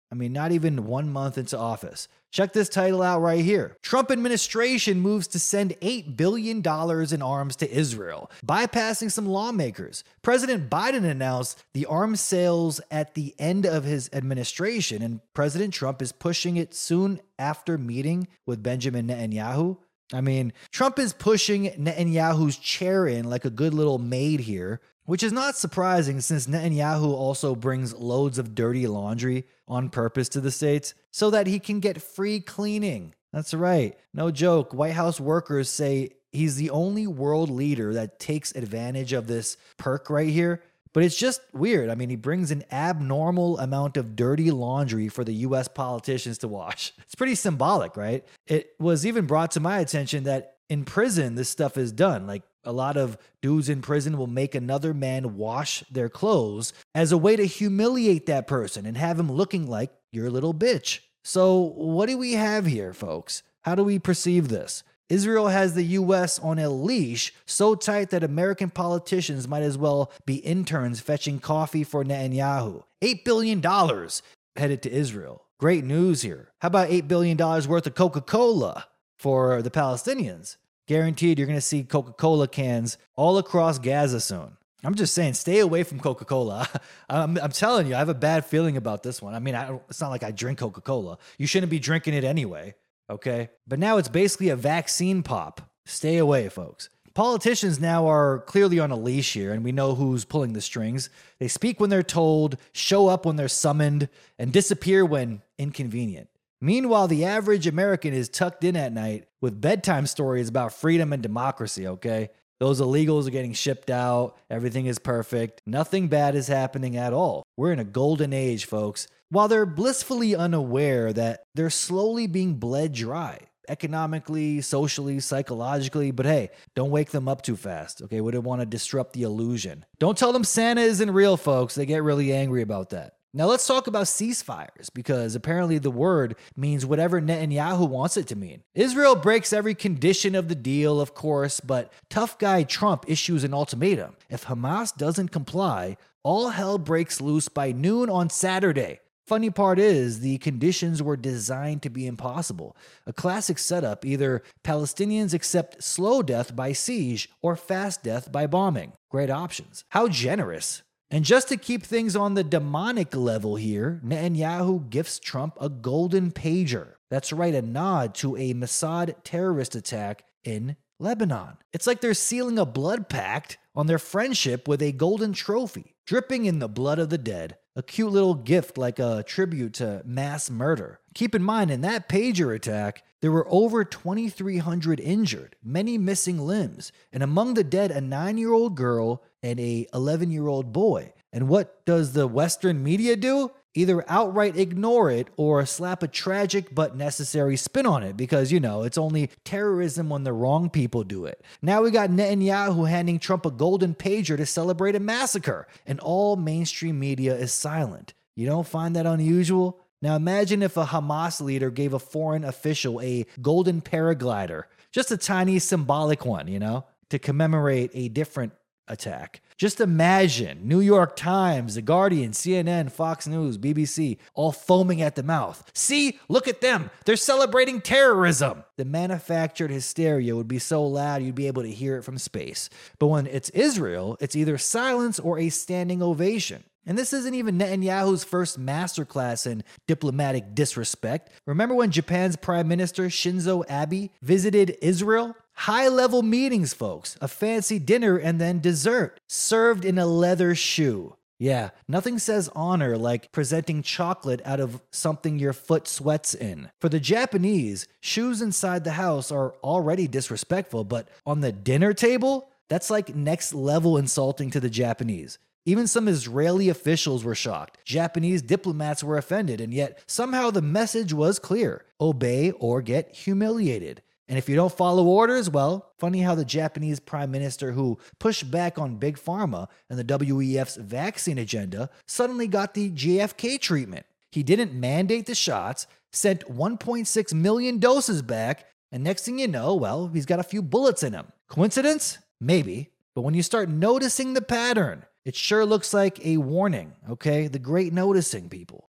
I mean, not even one month into office. Check this title out right here. Trump administration moves to send eight billion dollars in arms to Israel, bypassing some lawmakers. President Biden announced the arms sales at the end of his administration, and President Trump is pushing it soon after meeting with Benjamin Netanyahu. I mean, Trump is pushing Netanyahu's chair in like a good little maid here, which is not surprising since Netanyahu also brings loads of dirty laundry on purpose to the States so that he can get free cleaning. That's right. No joke. White House workers say he's the only world leader that takes advantage of this perk right here. But it's just weird. I mean, he brings an abnormal amount of dirty laundry for the U S politicians to wash. It's pretty symbolic, right? It was even brought to my attention that in prison, this stuff is done. Like a lot of dudes in prison will make another man wash their clothes as a way to humiliate that person and have him looking like your little bitch. So what do we have here, folks? How do we perceive this? Israel has the U S on a leash so tight that American politicians might as well be interns fetching coffee for Netanyahu. eight billion dollars headed to Israel. Great news here. How about eight billion dollars worth of Coca-Cola for the Palestinians? Guaranteed you're going to see Coca-Cola cans all across Gaza soon. I'm just saying, stay away from Coca-Cola. I'm, I'm telling you, I have a bad feeling about this one. I mean, I don't, it's not like I drink Coca-Cola. You shouldn't be drinking it anyway. Okay, but now it's basically a vaccine pop. Stay away, folks. Politicians now are clearly on a leash here, and we know who's pulling the strings. They speak when they're told, show up when they're summoned, and disappear when inconvenient. Meanwhile, the average American is tucked in at night with bedtime stories about freedom and democracy, okay? Those illegals are getting shipped out. Everything is perfect. Nothing bad is happening at all. We're in a golden age, folks. While they're blissfully unaware that they're slowly being bled dry, economically, socially, psychologically, but hey, don't wake them up too fast, okay? We don't want to disrupt the illusion. Don't tell them Santa isn't real, folks. They get really angry about that. Now let's talk about ceasefires, because apparently the word means whatever Netanyahu wants it to mean. Israel breaks every condition of the deal, of course, but tough guy Trump issues an ultimatum. If Hamas doesn't comply, all hell breaks loose by noon on Saturday. Funny part is, the conditions were designed to be impossible. A classic setup: either Palestinians accept slow death by siege or fast death by bombing. Great options. How generous. And just to keep things on the demonic level here, Netanyahu gifts Trump a golden pager. That's right, a nod to a Mossad terrorist attack in Lebanon. It's like they're sealing a blood pact on their friendship with a golden trophy, dripping in the blood of the dead. A cute little gift like a tribute to mass murder. Keep in mind, in that pager attack, there were over twenty-three hundred injured, many missing limbs, and among the dead, a nine-year-old girl and a eleven-year-old boy. And what does the Western media do? Either outright ignore it or slap a tragic but necessary spin on it, because, you know, it's only terrorism when the wrong people do it. Now we got Netanyahu handing Trump a golden pager to celebrate a massacre, and all mainstream media is silent. You don't find that unusual? Now imagine if a Hamas leader gave a foreign official a golden paraglider, just a tiny symbolic one, you know, to commemorate a different attack. Just imagine New York Times, The Guardian, C N N, Fox News, B B C, all foaming at the mouth. See, look at them. They're celebrating terrorism. The manufactured hysteria would be so loud you'd be able to hear it from space. But when it's Israel, it's either silence or a standing ovation. And this isn't even Netanyahu's first masterclass in diplomatic disrespect. Remember when Japan's Prime Minister Shinzo Abe visited Israel? High-level meetings, folks. A fancy dinner and then dessert, served in a leather shoe. Yeah, nothing says honor like presenting chocolate out of something your foot sweats in. For the Japanese, shoes inside the house are already disrespectful, but on the dinner table, that's like next level insulting to the Japanese. Even some Israeli officials were shocked. Japanese diplomats were offended, and yet somehow the message was clear: obey or get humiliated. And if you don't follow orders, well, funny how the Japanese prime minister who pushed back on Big Pharma and the W E F's vaccine agenda suddenly got the J F K treatment. He didn't mandate the shots, sent one point six million doses back, and next thing you know, well, he's got a few bullets in him. Coincidence? Maybe. But when you start noticing the pattern, it sure looks like a warning, okay? The great noticing, people.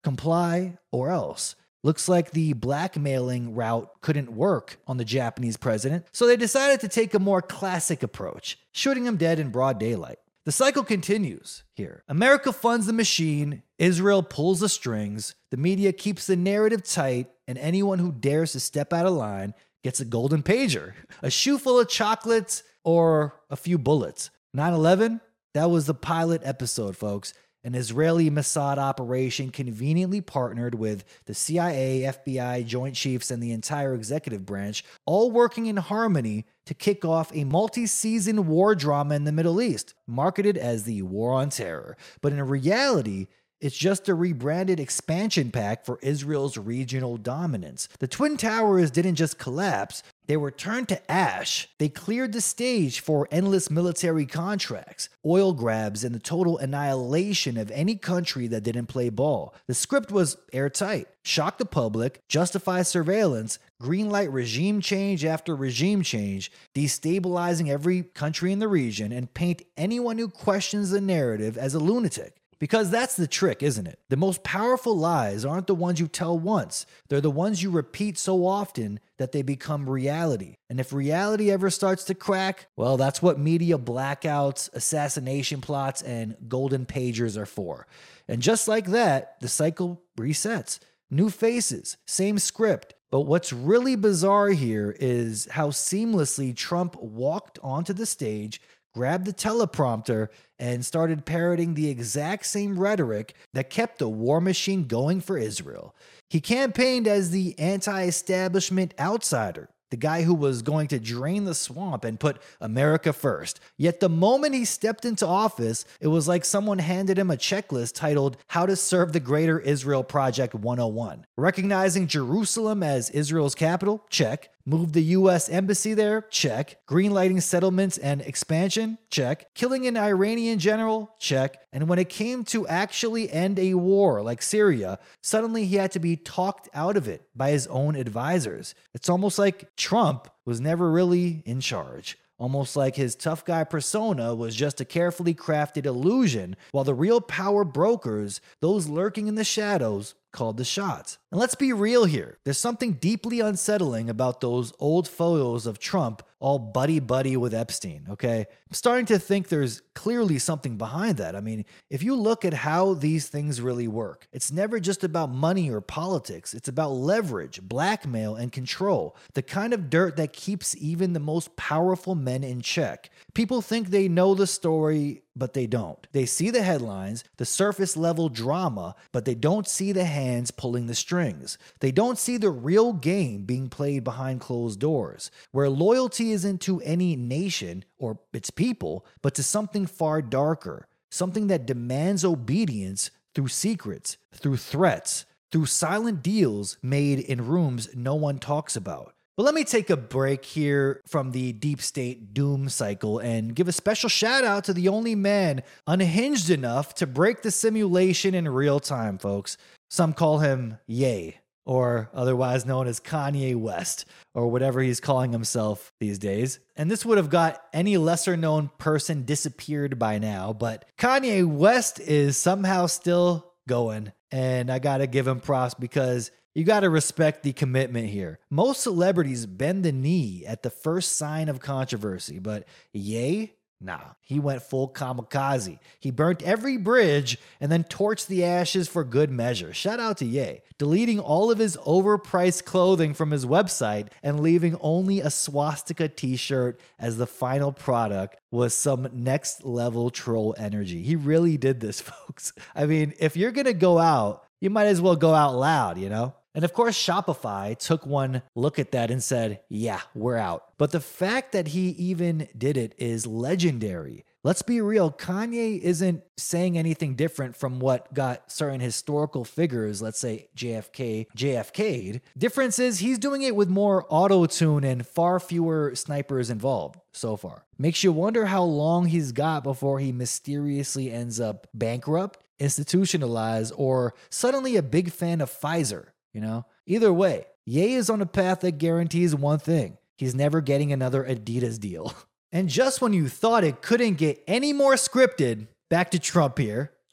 comply or else. Looks like the blackmailing route couldn't work on the Japanese president, so they decided to take a more classic approach, shooting him dead in broad daylight. The cycle continues here. America funds the machine, Israel pulls the strings, the media keeps the narrative tight, and anyone who dares to step out of line gets a golden pager, a shoe full of chocolates, or a few bullets. nine eleven, that was the pilot episode, folks. An Israeli Mossad operation conveniently partnered with the C I A, F B I, Joint Chiefs, and the entire executive branch, all working in harmony to kick off a multi-season war drama in the Middle East, marketed as the War on Terror. But in reality, it's just a rebranded expansion pack for Israel's regional dominance. The Twin Towers didn't just collapse, they were turned to ash. They cleared the stage for endless military contracts, oil grabs, and the total annihilation of any country that didn't play ball. The script was airtight. Shock the public, justify surveillance, greenlight regime change after regime change, destabilizing every country in the region, and paint anyone who questions the narrative as a lunatic. Because that's the trick, isn't it? The most powerful lies aren't the ones you tell once. They're the ones you repeat so often that they become reality. And if reality ever starts to crack, well, that's what media blackouts, assassination plots, and golden pagers are for. And just like that, the cycle resets. New faces, same script. But what's really bizarre here is how seamlessly Trump walked onto the stage, grabbed the teleprompter, and started parroting the exact same rhetoric that kept the war machine going for Israel. He campaigned as the anti-establishment outsider, the guy who was going to drain the swamp and put America first. Yet the moment he stepped into office, it was like someone handed him a checklist titled How to Serve the Greater Israel Project one oh one. Recognizing Jerusalem as Israel's capital? Check. Move the U S embassy there? Check. Greenlighting settlements and expansion? Check. Killing an Iranian general? Check. And when it came to actually end a war like Syria, suddenly he had to be talked out of it by his own advisors. It's almost like Trump was never really in charge. Almost like his tough guy persona was just a carefully crafted illusion, while the real power brokers, those lurking in the shadows, called the shots. And let's be real here. There's something deeply unsettling about those old photos of Trump all buddy-buddy with Epstein, okay? I'm starting to think there's clearly something behind that. I mean, if you look at how these things really work, it's never just about money or politics. It's about leverage, blackmail, and control. The kind of dirt that keeps even the most powerful men in check. People think they know the story, but they don't. They see the headlines, the surface level drama, but they don't see the hands pulling the strings. They don't see the real game being played behind closed doors, where loyalty isn't to any nation or its people, but to something far darker, something that demands obedience through secrets, through threats, through silent deals made in rooms no one talks about. But let me take a break here from the deep state doom cycle and give a special shout out to the only man unhinged enough to break the simulation in real time, folks. Some call him Ye, or otherwise known as Kanye West, or whatever he's calling himself these days. And this would have got any lesser known person disappeared by now, but Kanye West is somehow still going, and I gotta give him props because you got to respect the commitment here. Most celebrities bend the knee at the first sign of controversy, but Ye? Nah, he went full kamikaze. He burnt every bridge and then torched the ashes for good measure. Shout out to Ye, deleting all of his overpriced clothing from his website and leaving only a swastika t-shirt as the final product was some next level troll energy. He really did this, folks. I mean, if you're going to go out, you might as well go out loud, you know? And of course, Shopify took one look at that and said, yeah, we're out. But the fact that he even did it is legendary. Let's be real, Kanye isn't saying anything different from what got certain historical figures, let's say J F K, J F K'd. Difference is he's doing it with more auto-tune and far fewer snipers involved so far. Makes you wonder how long he's got before he mysteriously ends up bankrupt, institutionalized, or suddenly a big fan of Pfizer. You know, either way, Ye is on a path that guarantees one thing. He's never getting another Adidas deal. And just when you thought it couldn't get any more scripted, back to Trump here.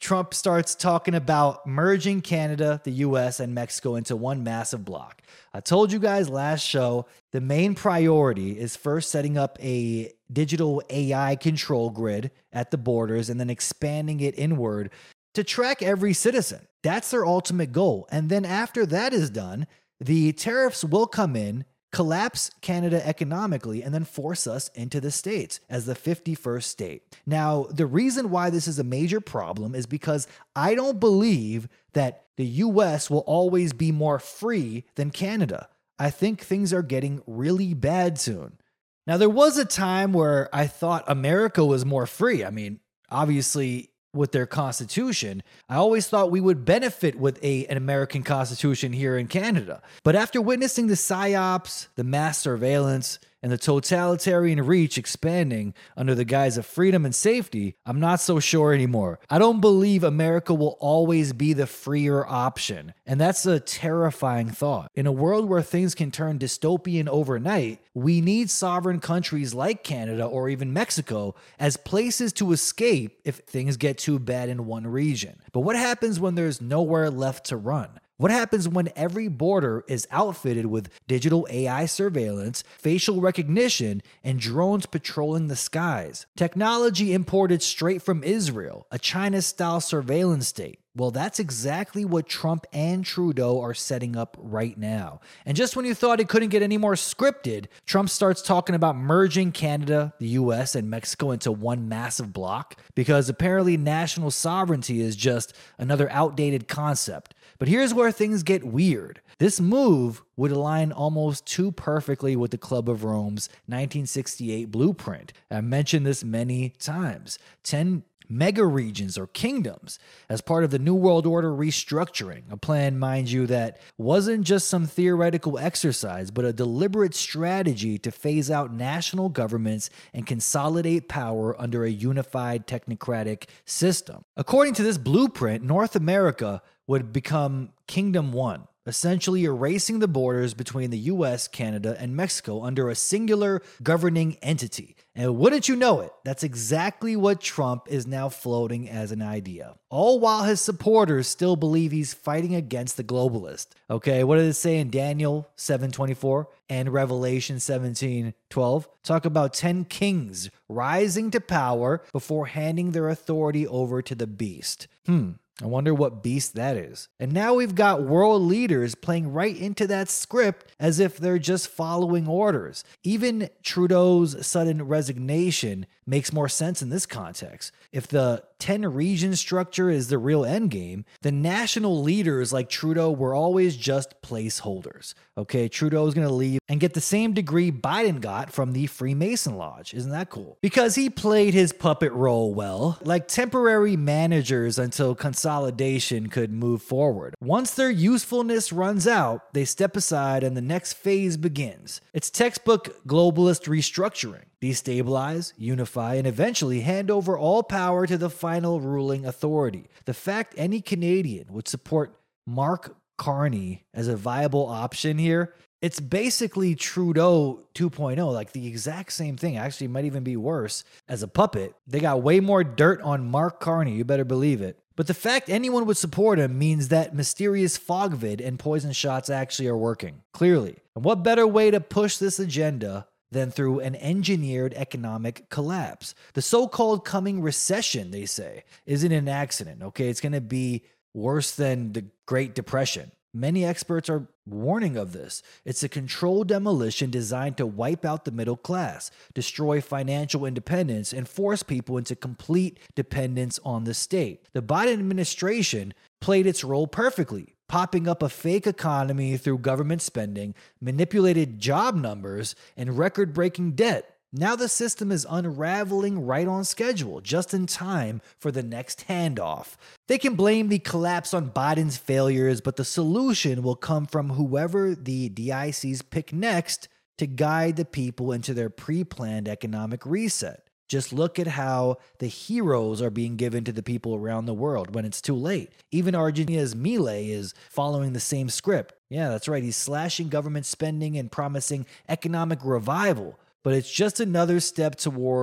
Trump starts talking about merging Canada, the U S, and Mexico into one massive block. I told you guys last show, the main priority is first setting up a digital A I control grid at the borders and then expanding it inward to track every citizen. That's their ultimate goal. And then after that is done, the tariffs will come in, collapse Canada economically, and then force us into the States as the fifty-first state. Now, the reason why this is a major problem is because I don't believe that the U S will always be more free than Canada. I think things are getting really bad soon. Now, there was a time where I thought America was more free. I mean, obviously, with their constitution, I always thought we would benefit with a, an American constitution here in Canada. But after witnessing the psyops, the mass surveillance, and the totalitarian reach expanding under the guise of freedom and safety, I'm not so sure anymore. I don't believe America will always be the freer option. And that's a terrifying thought. In a world where things can turn dystopian overnight, we need sovereign countries like Canada or even Mexico as places to escape if things get too bad in one region. But what happens when there's nowhere left to run? What happens when every border is outfitted with digital A I surveillance, facial recognition, and drones patrolling the skies? Technology imported straight from Israel, a China-style surveillance state. Well, that's exactly what Trump and Trudeau are setting up right now. And just when you thought it couldn't get any more scripted, Trump starts talking about merging Canada, the U S, and Mexico into one massive block, because apparently national sovereignty is just another outdated concept. But here's where things get weird. This move would align almost too perfectly with the Club of Rome's nineteen sixty-eight blueprint. I mentioned this many times. ten mega regions or kingdoms as part of the New World Order restructuring, a plan, mind you, that wasn't just some theoretical exercise, but a deliberate strategy to phase out national governments and consolidate power under a unified technocratic system. According to this blueprint, North America would become Kingdom One, essentially erasing the borders between the U S, Canada, and Mexico under a singular governing entity. And wouldn't you know it, that's exactly what Trump is now floating as an idea. All while his supporters still believe he's fighting against the globalist. Okay, what did it say in Daniel seven twenty-four and Revelation seventeen twelve? Talk about ten kings rising to power before handing their authority over to the beast. Hmm. I wonder what beast that is. And now we've got world leaders playing right into that script as if they're just following orders. Even Trudeau's sudden resignation makes more sense in this context. If the ten region structure is the real endgame, the national leaders like Trudeau were always just placeholders. Okay, Trudeau's going to leave and get the same degree Biden got from the Freemason Lodge. Isn't that cool? Because he played his puppet role well, like temporary managers until consolidation could move forward. Once their usefulness runs out, they step aside and the next phase begins. It's textbook globalist restructuring. Destabilize, unify, and eventually hand over all power to the final ruling authority. The fact any Canadian would support Mark Carney as a viable option here, it's basically Trudeau two point oh, like the exact same thing. Actually, it might even be worse. As a puppet, they got way more dirt on Mark Carney, you better believe it. But the fact anyone would support him means that mysterious fog vid and poison shots actually are working, clearly. And what better way to push this agenda than through an engineered economic collapse? The so-called coming recession, they say, isn't an accident, okay? It's going to be worse than the Great Depression. Many experts are warning of this. It's a controlled demolition designed to wipe out the middle class, destroy financial independence, and force people into complete dependence on the state. The Biden administration played its role perfectly, popping up a fake economy through government spending, manipulated job numbers, and record-breaking debt. Now the system is unraveling right on schedule, just in time for the next handoff. They can blame the collapse on Biden's failures, but the solution will come from whoever the D I Cs pick next to guide the people into their pre-planned economic reset. Just look at how the heroes are being given to the people around the world when it's too late. Even Argentina's Milei is following the same script. Yeah, that's right. He's slashing government spending and promising economic revival. But it's just another step toward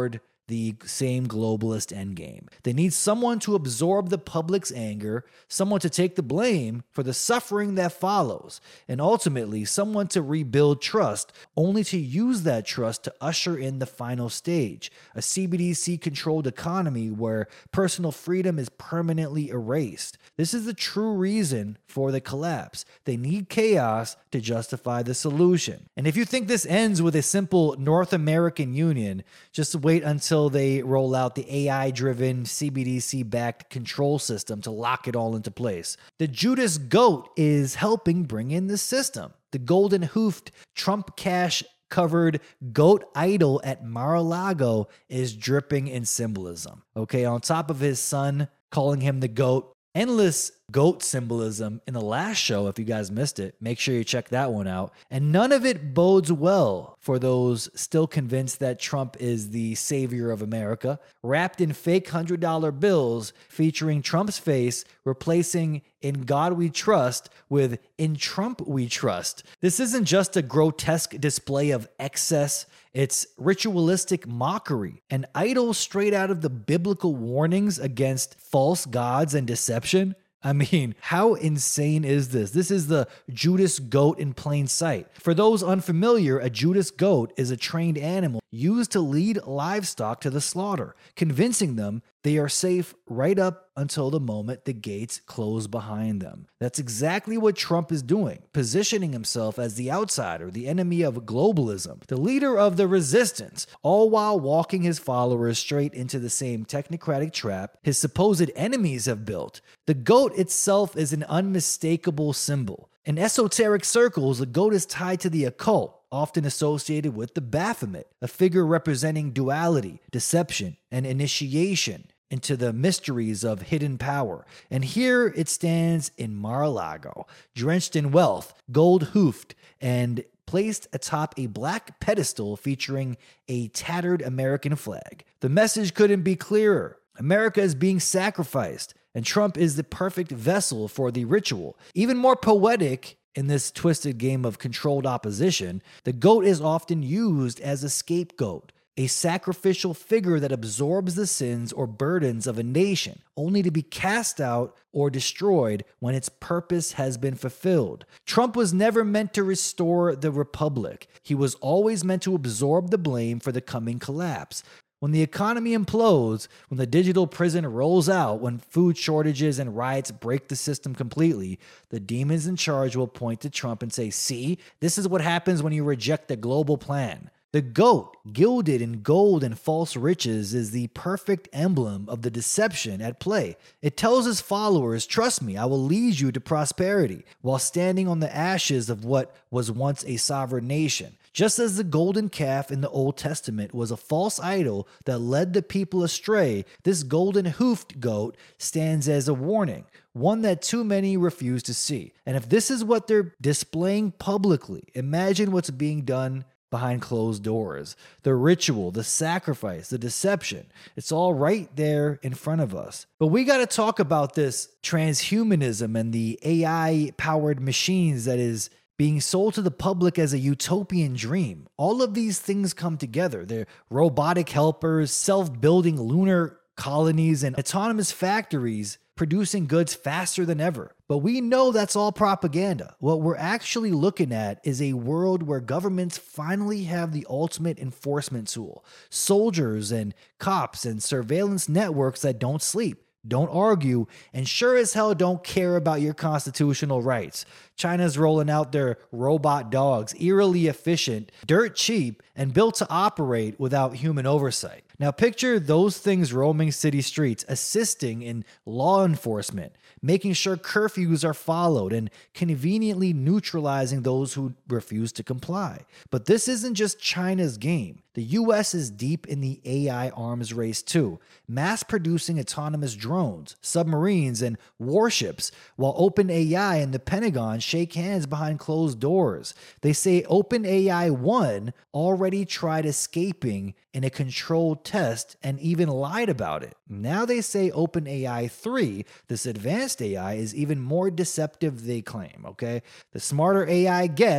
the same globalist endgame. They need someone to absorb the public's anger, someone to take the blame for the suffering that follows, and ultimately someone to rebuild trust, only to use that trust to usher in the final stage, a C B D C-controlled economy where personal freedom is permanently erased. This is the true reason for the collapse. They need chaos to justify the solution. And if you think this ends with a simple North American Union, just wait until they roll out the A I-driven C B D C-backed control system to lock it all into place. The Judas Goat is helping bring in the system. The golden-hoofed Trump cash covered goat idol at Mar-a-Lago is dripping in symbolism. Okay, on top of his son calling him the goat, endless goat symbolism in the last show. If you guys missed it, make sure you check that one out. And none of it bodes well for those still convinced that Trump is the savior of America, wrapped in fake one hundred dollar bills featuring Trump's face, replacing "In God We Trust" with "In Trump We Trust." This isn't just a grotesque display of excess, it's ritualistic mockery, an idol straight out of the biblical warnings against false gods and deception. I mean, how insane is this? This is the Judas goat in plain sight. For those unfamiliar, a Judas goat is a trained animal used to lead livestock to the slaughter, convincing them they are safe right up until the moment the gates close behind them. That's exactly what Trump is doing, positioning himself as the outsider, the enemy of globalism, the leader of the resistance, all while walking his followers straight into the same technocratic trap his supposed enemies have built. The goat itself is an unmistakable symbol. In esoteric circles, the goat is tied to the occult, often associated with the Baphomet, a figure representing duality, deception, and initiation into the mysteries of hidden power. And here it stands in Mar-a-Lago, drenched in wealth, gold-hoofed, and placed atop a black pedestal featuring a tattered American flag. The message couldn't be clearer. America is being sacrificed, and Trump is the perfect vessel for the ritual. Even more poetic, in this twisted game of controlled opposition, the goat is often used as a scapegoat, a sacrificial figure that absorbs the sins or burdens of a nation, only to be cast out or destroyed when its purpose has been fulfilled. Trump was never meant to restore the republic. He was always meant to absorb the blame for the coming collapse. When the economy implodes, when the digital prison rolls out, when food shortages and riots break the system completely, the demons in charge will point to Trump and say, "See, this is what happens when you reject the global plan." The goat, gilded in gold and false riches, is the perfect emblem of the deception at play. It tells his followers, "Trust me, I will lead you to prosperity," while standing on the ashes of what was once a sovereign nation. Just as the golden calf in the Old Testament was a false idol that led the people astray, this golden-hoofed goat stands as a warning, one that too many refuse to see. And if this is what they're displaying publicly, imagine what's being done behind closed doors. The ritual, the sacrifice, the deception, it's all right there in front of us. But we got to talk about this transhumanism and the A I-powered machines that is being sold to the public as a utopian dream. All of these things come together. They're robotic helpers, self-building lunar colonies, and autonomous factories producing goods faster than ever. But we know that's all propaganda. What we're actually looking at is a world where governments finally have the ultimate enforcement tool. Soldiers and cops and surveillance networks that don't sleep, don't argue, and sure as hell don't care about your constitutional rights. China's rolling out their robot dogs, eerily efficient, dirt cheap, and built to operate without human oversight. Now picture those things roaming city streets, assisting in law enforcement, making sure curfews are followed, and conveniently neutralizing those who refuse to comply. But this isn't just China's game. The U S is deep in the A I arms race too, mass-producing autonomous drones, submarines, and warships, while OpenAI and the Pentagon shake hands behind closed doors. They say OpenAI one already tried escaping in a controlled test and even lied about it. Now they say OpenAI three, this advanced A I, is even more deceptive they claim, okay? The smarter A I gets,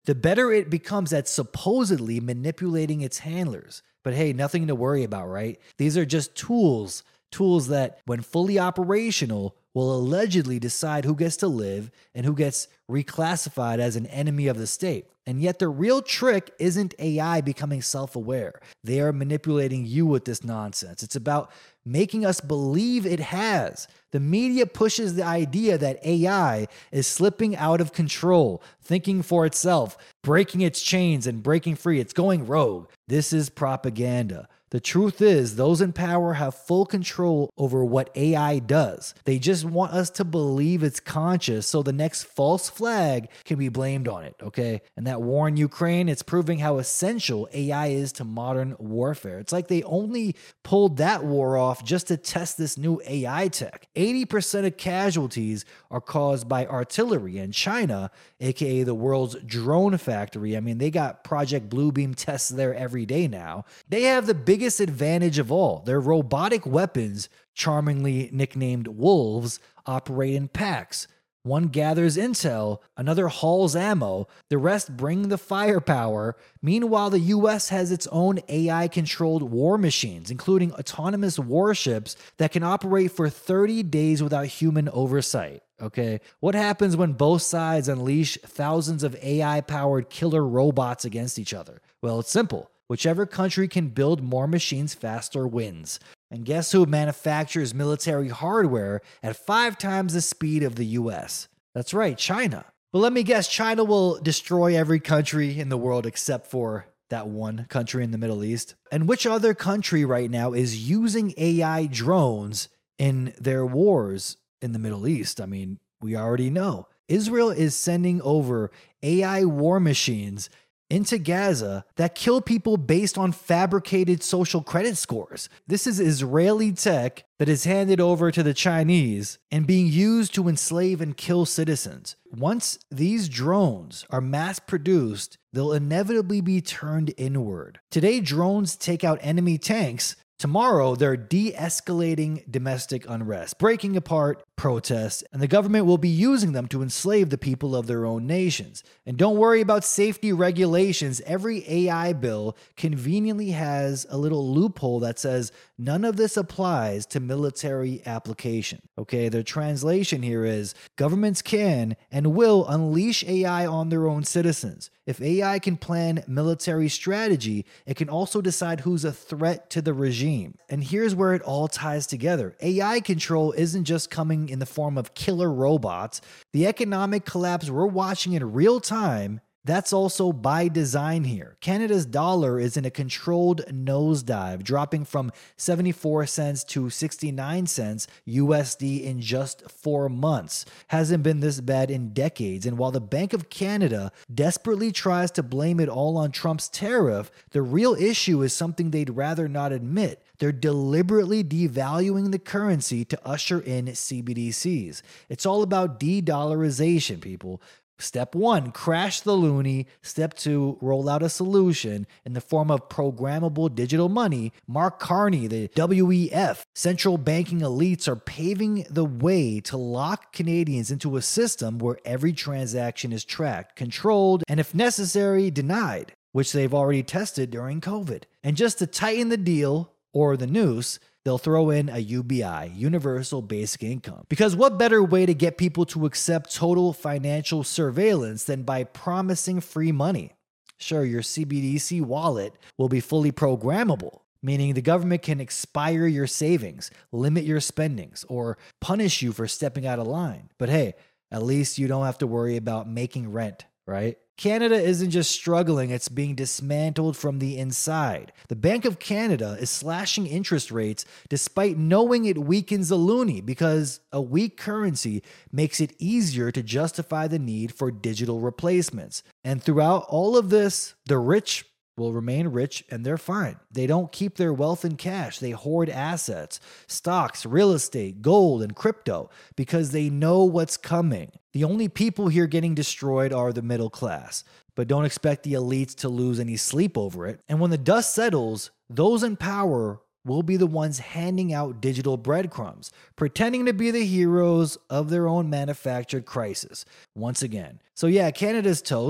the better it becomes at supposedly manipulating its handlers. But hey, nothing to worry about, right? These are just tools, tools that, when fully operational, will allegedly decide who gets to live and who gets reclassified as an enemy of the state. And yet the real trick isn't A I becoming self-aware. They are manipulating you with this nonsense. It's about making us believe it has. The media pushes the idea that A I is slipping out of control, thinking for itself, breaking its chains and breaking free. It's going rogue. This is propaganda. The truth is, those in power have full control over what A I does. They just want us to believe it's conscious so the next false flag can be blamed on it, okay? And that war in Ukraine, it's proving how essential A I is to modern warfare. It's like they only pulled that war off just to test this new A I tech. eighty percent of casualties are caused by artillery, and China, aka the world's drone factory, I mean, they got Project Bluebeam tests there every day now. They have the biggest advantage of all. Their robotic weapons, charmingly nicknamed wolves, operate in packs. One gathers intel, another hauls ammo, the rest bring the firepower. Meanwhile, the U S has its own A I-controlled war machines, including autonomous warships that can operate for thirty days without human oversight. Okay, what happens when both sides unleash thousands of A I-powered killer robots against each other? Well, it's simple. Whichever country can build more machines faster wins. And guess who manufactures military hardware at five times the speed of the U S? That's right, China. But let me guess, China will destroy every country in the world except for that one country in the Middle East. And which other country right now is using A I drones in their wars in the Middle East? I mean, we already know. Israel is sending over A I war machines into Gaza that kill people based on fabricated social credit scores. This is Israeli tech that is handed over to the Chinese and being used to enslave and kill citizens. Once these drones are mass produced, they'll inevitably be turned inward. Today, drones take out enemy tanks. Tomorrow, they're de-escalating domestic unrest, breaking apart protests, and the government will be using them to enslave the people of their own nations. And don't worry about safety regulations. Every A I bill conveniently has a little loophole that says none of this applies to military application. Okay, their translation here is governments can and will unleash A I on their own citizens. If A I can plan military strategy, it can also decide who's a threat to the regime. And here's where it all ties together. A I control isn't just coming in the form of killer robots. The economic collapse we're watching in real time, that's also by design here. Canada's dollar is in a controlled nosedive, dropping from seventy-four cents to sixty-nine cents U S D in just four months. Hasn't been this bad in decades. And while the Bank of Canada desperately tries to blame it all on Trump's tariff, the real issue is something they'd rather not admit. They're deliberately devaluing the currency to usher in C B D Cs. It's all about de-dollarization, people. Step one, crash the loonie. Step two, roll out a solution in the form of programmable digital money. Mark Carney, the W E F, central banking elites are paving the way to lock Canadians into a system where every transaction is tracked, controlled, and if necessary, denied, which they've already tested during COVID. And just to tighten the deal, or the noose, they'll throw in a U B I, Universal Basic Income. Because what better way to get people to accept total financial surveillance than by promising free money? Sure, your C B D C wallet will be fully programmable, meaning the government can expire your savings, limit your spendings, or punish you for stepping out of line. But hey, at least you don't have to worry about making rent, right? Canada isn't just struggling, it's being dismantled from the inside. The Bank of Canada is slashing interest rates despite knowing it weakens the loonie, because a weak currency makes it easier to justify the need for digital replacements. And throughout all of this, the rich will remain rich and they're fine. They don't keep their wealth in cash. They hoard assets, stocks, real estate, gold, and crypto because they know what's coming. The only people here getting destroyed are the middle class, but don't expect the elites to lose any sleep over it. And when the dust settles, those in power will be the ones handing out digital breadcrumbs, pretending to be the heroes of their own manufactured crisis once again. So yeah, Canada's toast.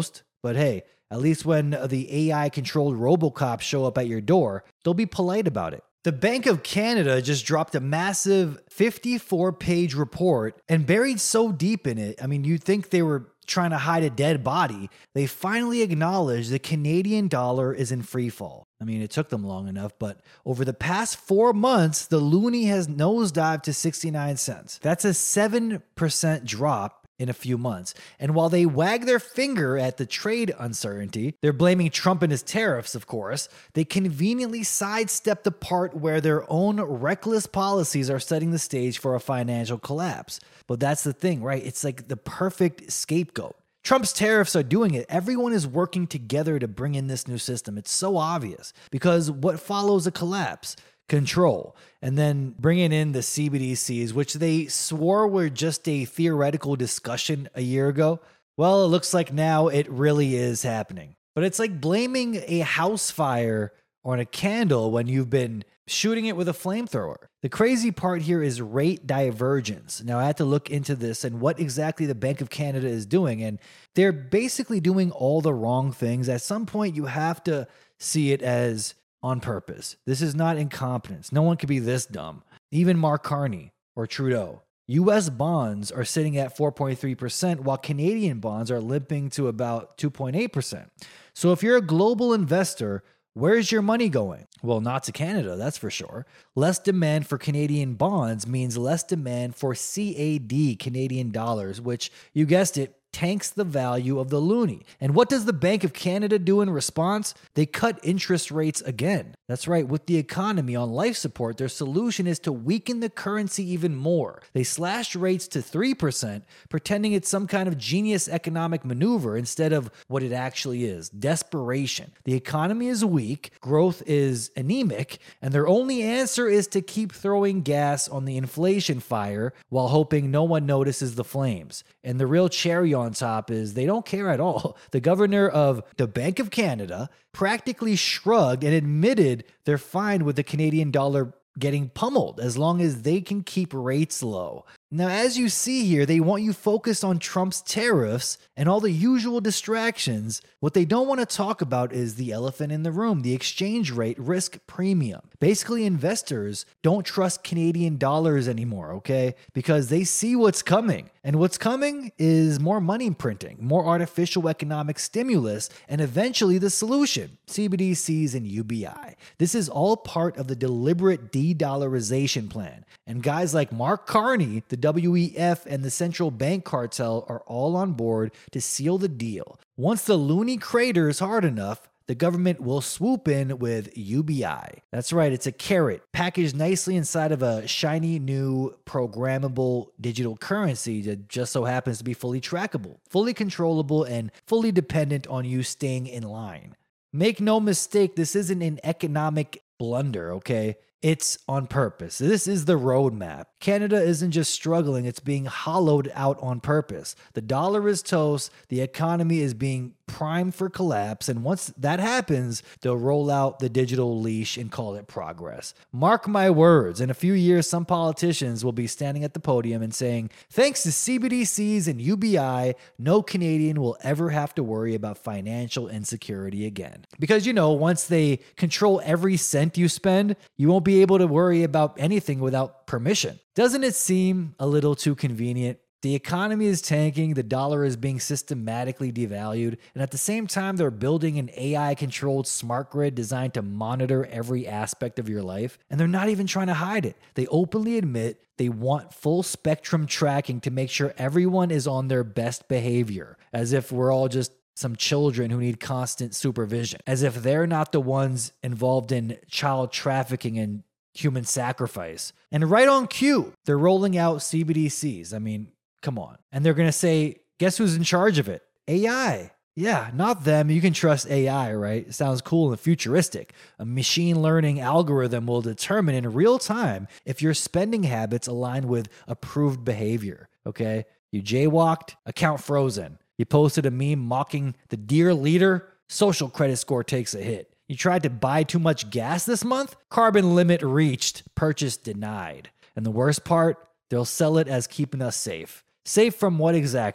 But hey, at least when the A I-controlled RoboCop show up at your door, they'll be polite about it. The Bank of Canada just dropped a massive fifty-four page report, and buried so deep in it, I mean, you'd think they were trying to hide a dead body. They finally acknowledged the Canadian dollar is in free fall. I mean, it took them long enough, but over the past four months, the loonie has nosedived to sixty-nine cents. That's a seven percent drop in a few months. And while they wag their finger at the trade uncertainty, they're blaming Trump and his tariffs, of course, they conveniently sidestep the part where their own reckless policies are setting the stage for a financial collapse. But that's the thing, right? It's like the perfect scapegoat. Trump's tariffs are doing it. Everyone is working together to bring in this new system. It's so obvious because what follows a collapse? Control. And then bringing in the C B D Cs, which they swore were just a theoretical discussion a year ago. Well, it looks like now it really is happening. But it's like blaming a house fire on a candle when you've been shooting it with a flamethrower. The crazy part here is rate divergence. Now, I had to look into this and what exactly the Bank of Canada is doing. And they're basically doing all the wrong things. At some point, you have to see it as on purpose. This is not incompetence. No one could be this dumb. Even Mark Carney or Trudeau. U S bonds are sitting at four point three percent while Canadian bonds are limping to about two point eight percent. So if you're a global investor, where's your money going? Well, not to Canada, that's for sure. Less demand for Canadian bonds means less demand for C A D, Canadian dollars, which, you guessed it, tanks the value of the loonie. And what does the Bank of Canada do in response? They cut interest rates again. That's right, with the economy on life support, their solution is to weaken the currency even more. They slashed rates to three percent, pretending it's some kind of genius economic maneuver instead of what it actually is, desperation. The economy is weak, growth is anemic, and their only answer is to keep throwing gas on the inflation fire while hoping no one notices the flames. And the real cherry on top is they don't care at all. The governor of the Bank of Canada practically shrugged and admitted they're fine with the Canadian dollar getting pummeled as long as they can keep rates low. Now, as you see here, they want you focused on Trump's tariffs and all the usual distractions. What they don't want to talk about is the elephant in the room, the exchange rate risk premium. Basically, investors don't trust Canadian dollars anymore, okay? Because they see what's coming. And what's coming is more money printing, more artificial economic stimulus, and eventually the solution, C B D Cs and U B I. This is all part of the deliberate de-dollarization plan. And guys like Mark Carney, the W E F, and the central bank cartel are all on board to seal the deal. Once the loonie craters hard enough, the government will swoop in with U B I. That's right, it's a carrot packaged nicely inside of a shiny new programmable digital currency that just so happens to be fully trackable, fully controllable, and fully dependent on you staying in line. Make no mistake, this isn't an economic blunder, okay? It's on purpose. This is the roadmap. Canada isn't just struggling, it's being hollowed out on purpose. The dollar is toast, the economy is being primed for collapse, and once that happens, they'll roll out the digital leash and call it progress. Mark my words, in a few years, some politicians will be standing at the podium and saying, thanks to C B D Cs and U B I, no Canadian will ever have to worry about financial insecurity again. Because, you know, once they control every cent you spend, you won't be able to worry about anything without permission. Doesn't it seem a little too convenient? The economy is tanking, the dollar is being systematically devalued, and at the same time, they're building an A I-controlled smart grid designed to monitor every aspect of your life, and they're not even trying to hide it. They openly admit they want full spectrum tracking to make sure everyone is on their best behavior, as if we're all just some children who need constant supervision, as if they're not the ones involved in child trafficking and human sacrifice. And right on cue, they're rolling out C B D Cs. I mean, come on. And they're going to say, guess who's in charge of it? A I. Yeah, not them. You can trust A I, right? It sounds cool and futuristic. A machine learning algorithm will determine in real time if your spending habits align with approved behavior, okay? You jaywalked, account frozen. You posted a meme mocking the dear leader, social credit score takes a hit. You tried to buy too much gas this month? Carbon limit reached, purchase denied. And the worst part, they'll sell it as keeping us safe. Safe from what exactly?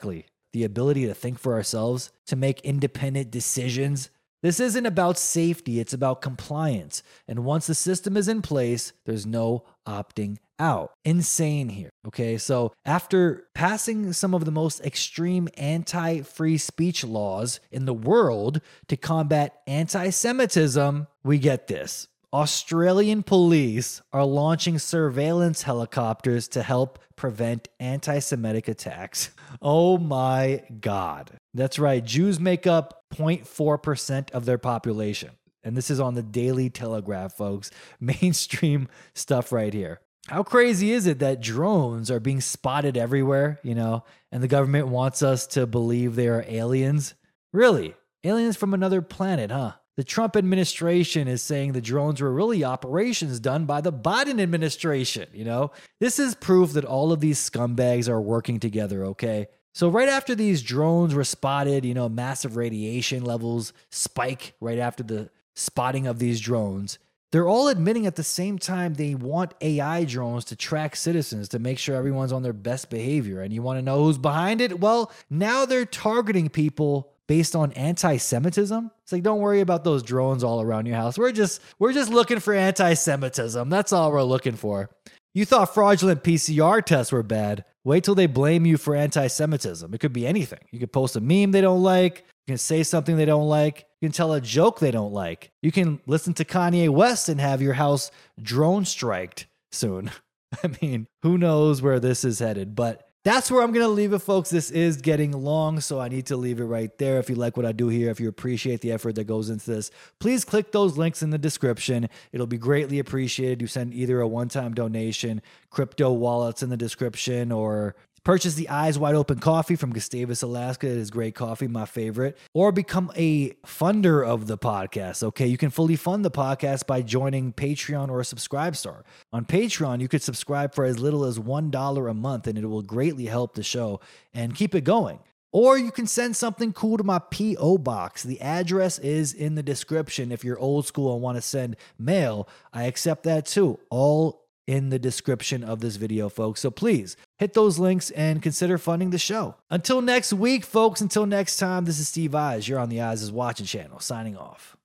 the ability to think for ourselves, to make independent decisions. This isn't about safety, it's about compliance. And once the system is in place, there's no opting out. Insane here. Okay, so after passing some of the most extreme anti-free speech laws in the world to combat anti-Semitism, we get this. Australian police are launching surveillance helicopters to help prevent anti-Semitic attacks. Oh my God. That's right. Jews make up zero point four percent of their population. And this is on the Daily Telegraph, folks. Mainstream stuff right here. How crazy is it that drones are being spotted everywhere, you know, and the government wants us to believe they are aliens? Really? Aliens from another planet, huh? The Trump administration is saying the drones were really operations done by the Biden administration, you know? This is proof that all of these scumbags are working together, okay? So right after these drones were spotted, you know, massive radiation levels spike right after the spotting of these drones. They're all admitting at the same time they want A I drones to track citizens to make sure everyone's on their best behavior. And you want to know who's behind it? Well, now they're targeting people based on anti-Semitism. It's like, don't worry about those drones all around your house. We're just we're just looking for anti-Semitism. That's all we're looking for. You thought fraudulent P C R tests were bad. Wait till they blame you for anti-Semitism. It could be anything. You could post a meme they don't like. You can say something they don't like. You can tell a joke they don't like. You can listen to Kanye West and have your house drone striked soon. I mean, who knows where this is headed, but that's where I'm going to leave it, folks. This is getting long, so I need to leave it right there. If you like what I do here, if you appreciate the effort that goes into this, please click those links in the description. It'll be greatly appreciated. You send either a one-time donation, crypto wallets in the description, or purchase the Eyes Wide Open coffee from Gustavus, Alaska. It is great coffee, my favorite. Or become a funder of the podcast, okay? You can fully fund the podcast by joining Patreon or Subscribestar. On Patreon, you could subscribe for as little as one dollar a month, and it will greatly help the show and keep it going. Or you can send something cool to my P O box. The address is in the description. If you're old school and want to send mail, I accept that too. All in the description of this video, folks. So please hit those links and consider funding the show. Until next week, folks, until next time, this is Steve Eyes. You're on the Eyes is Watching channel, signing off.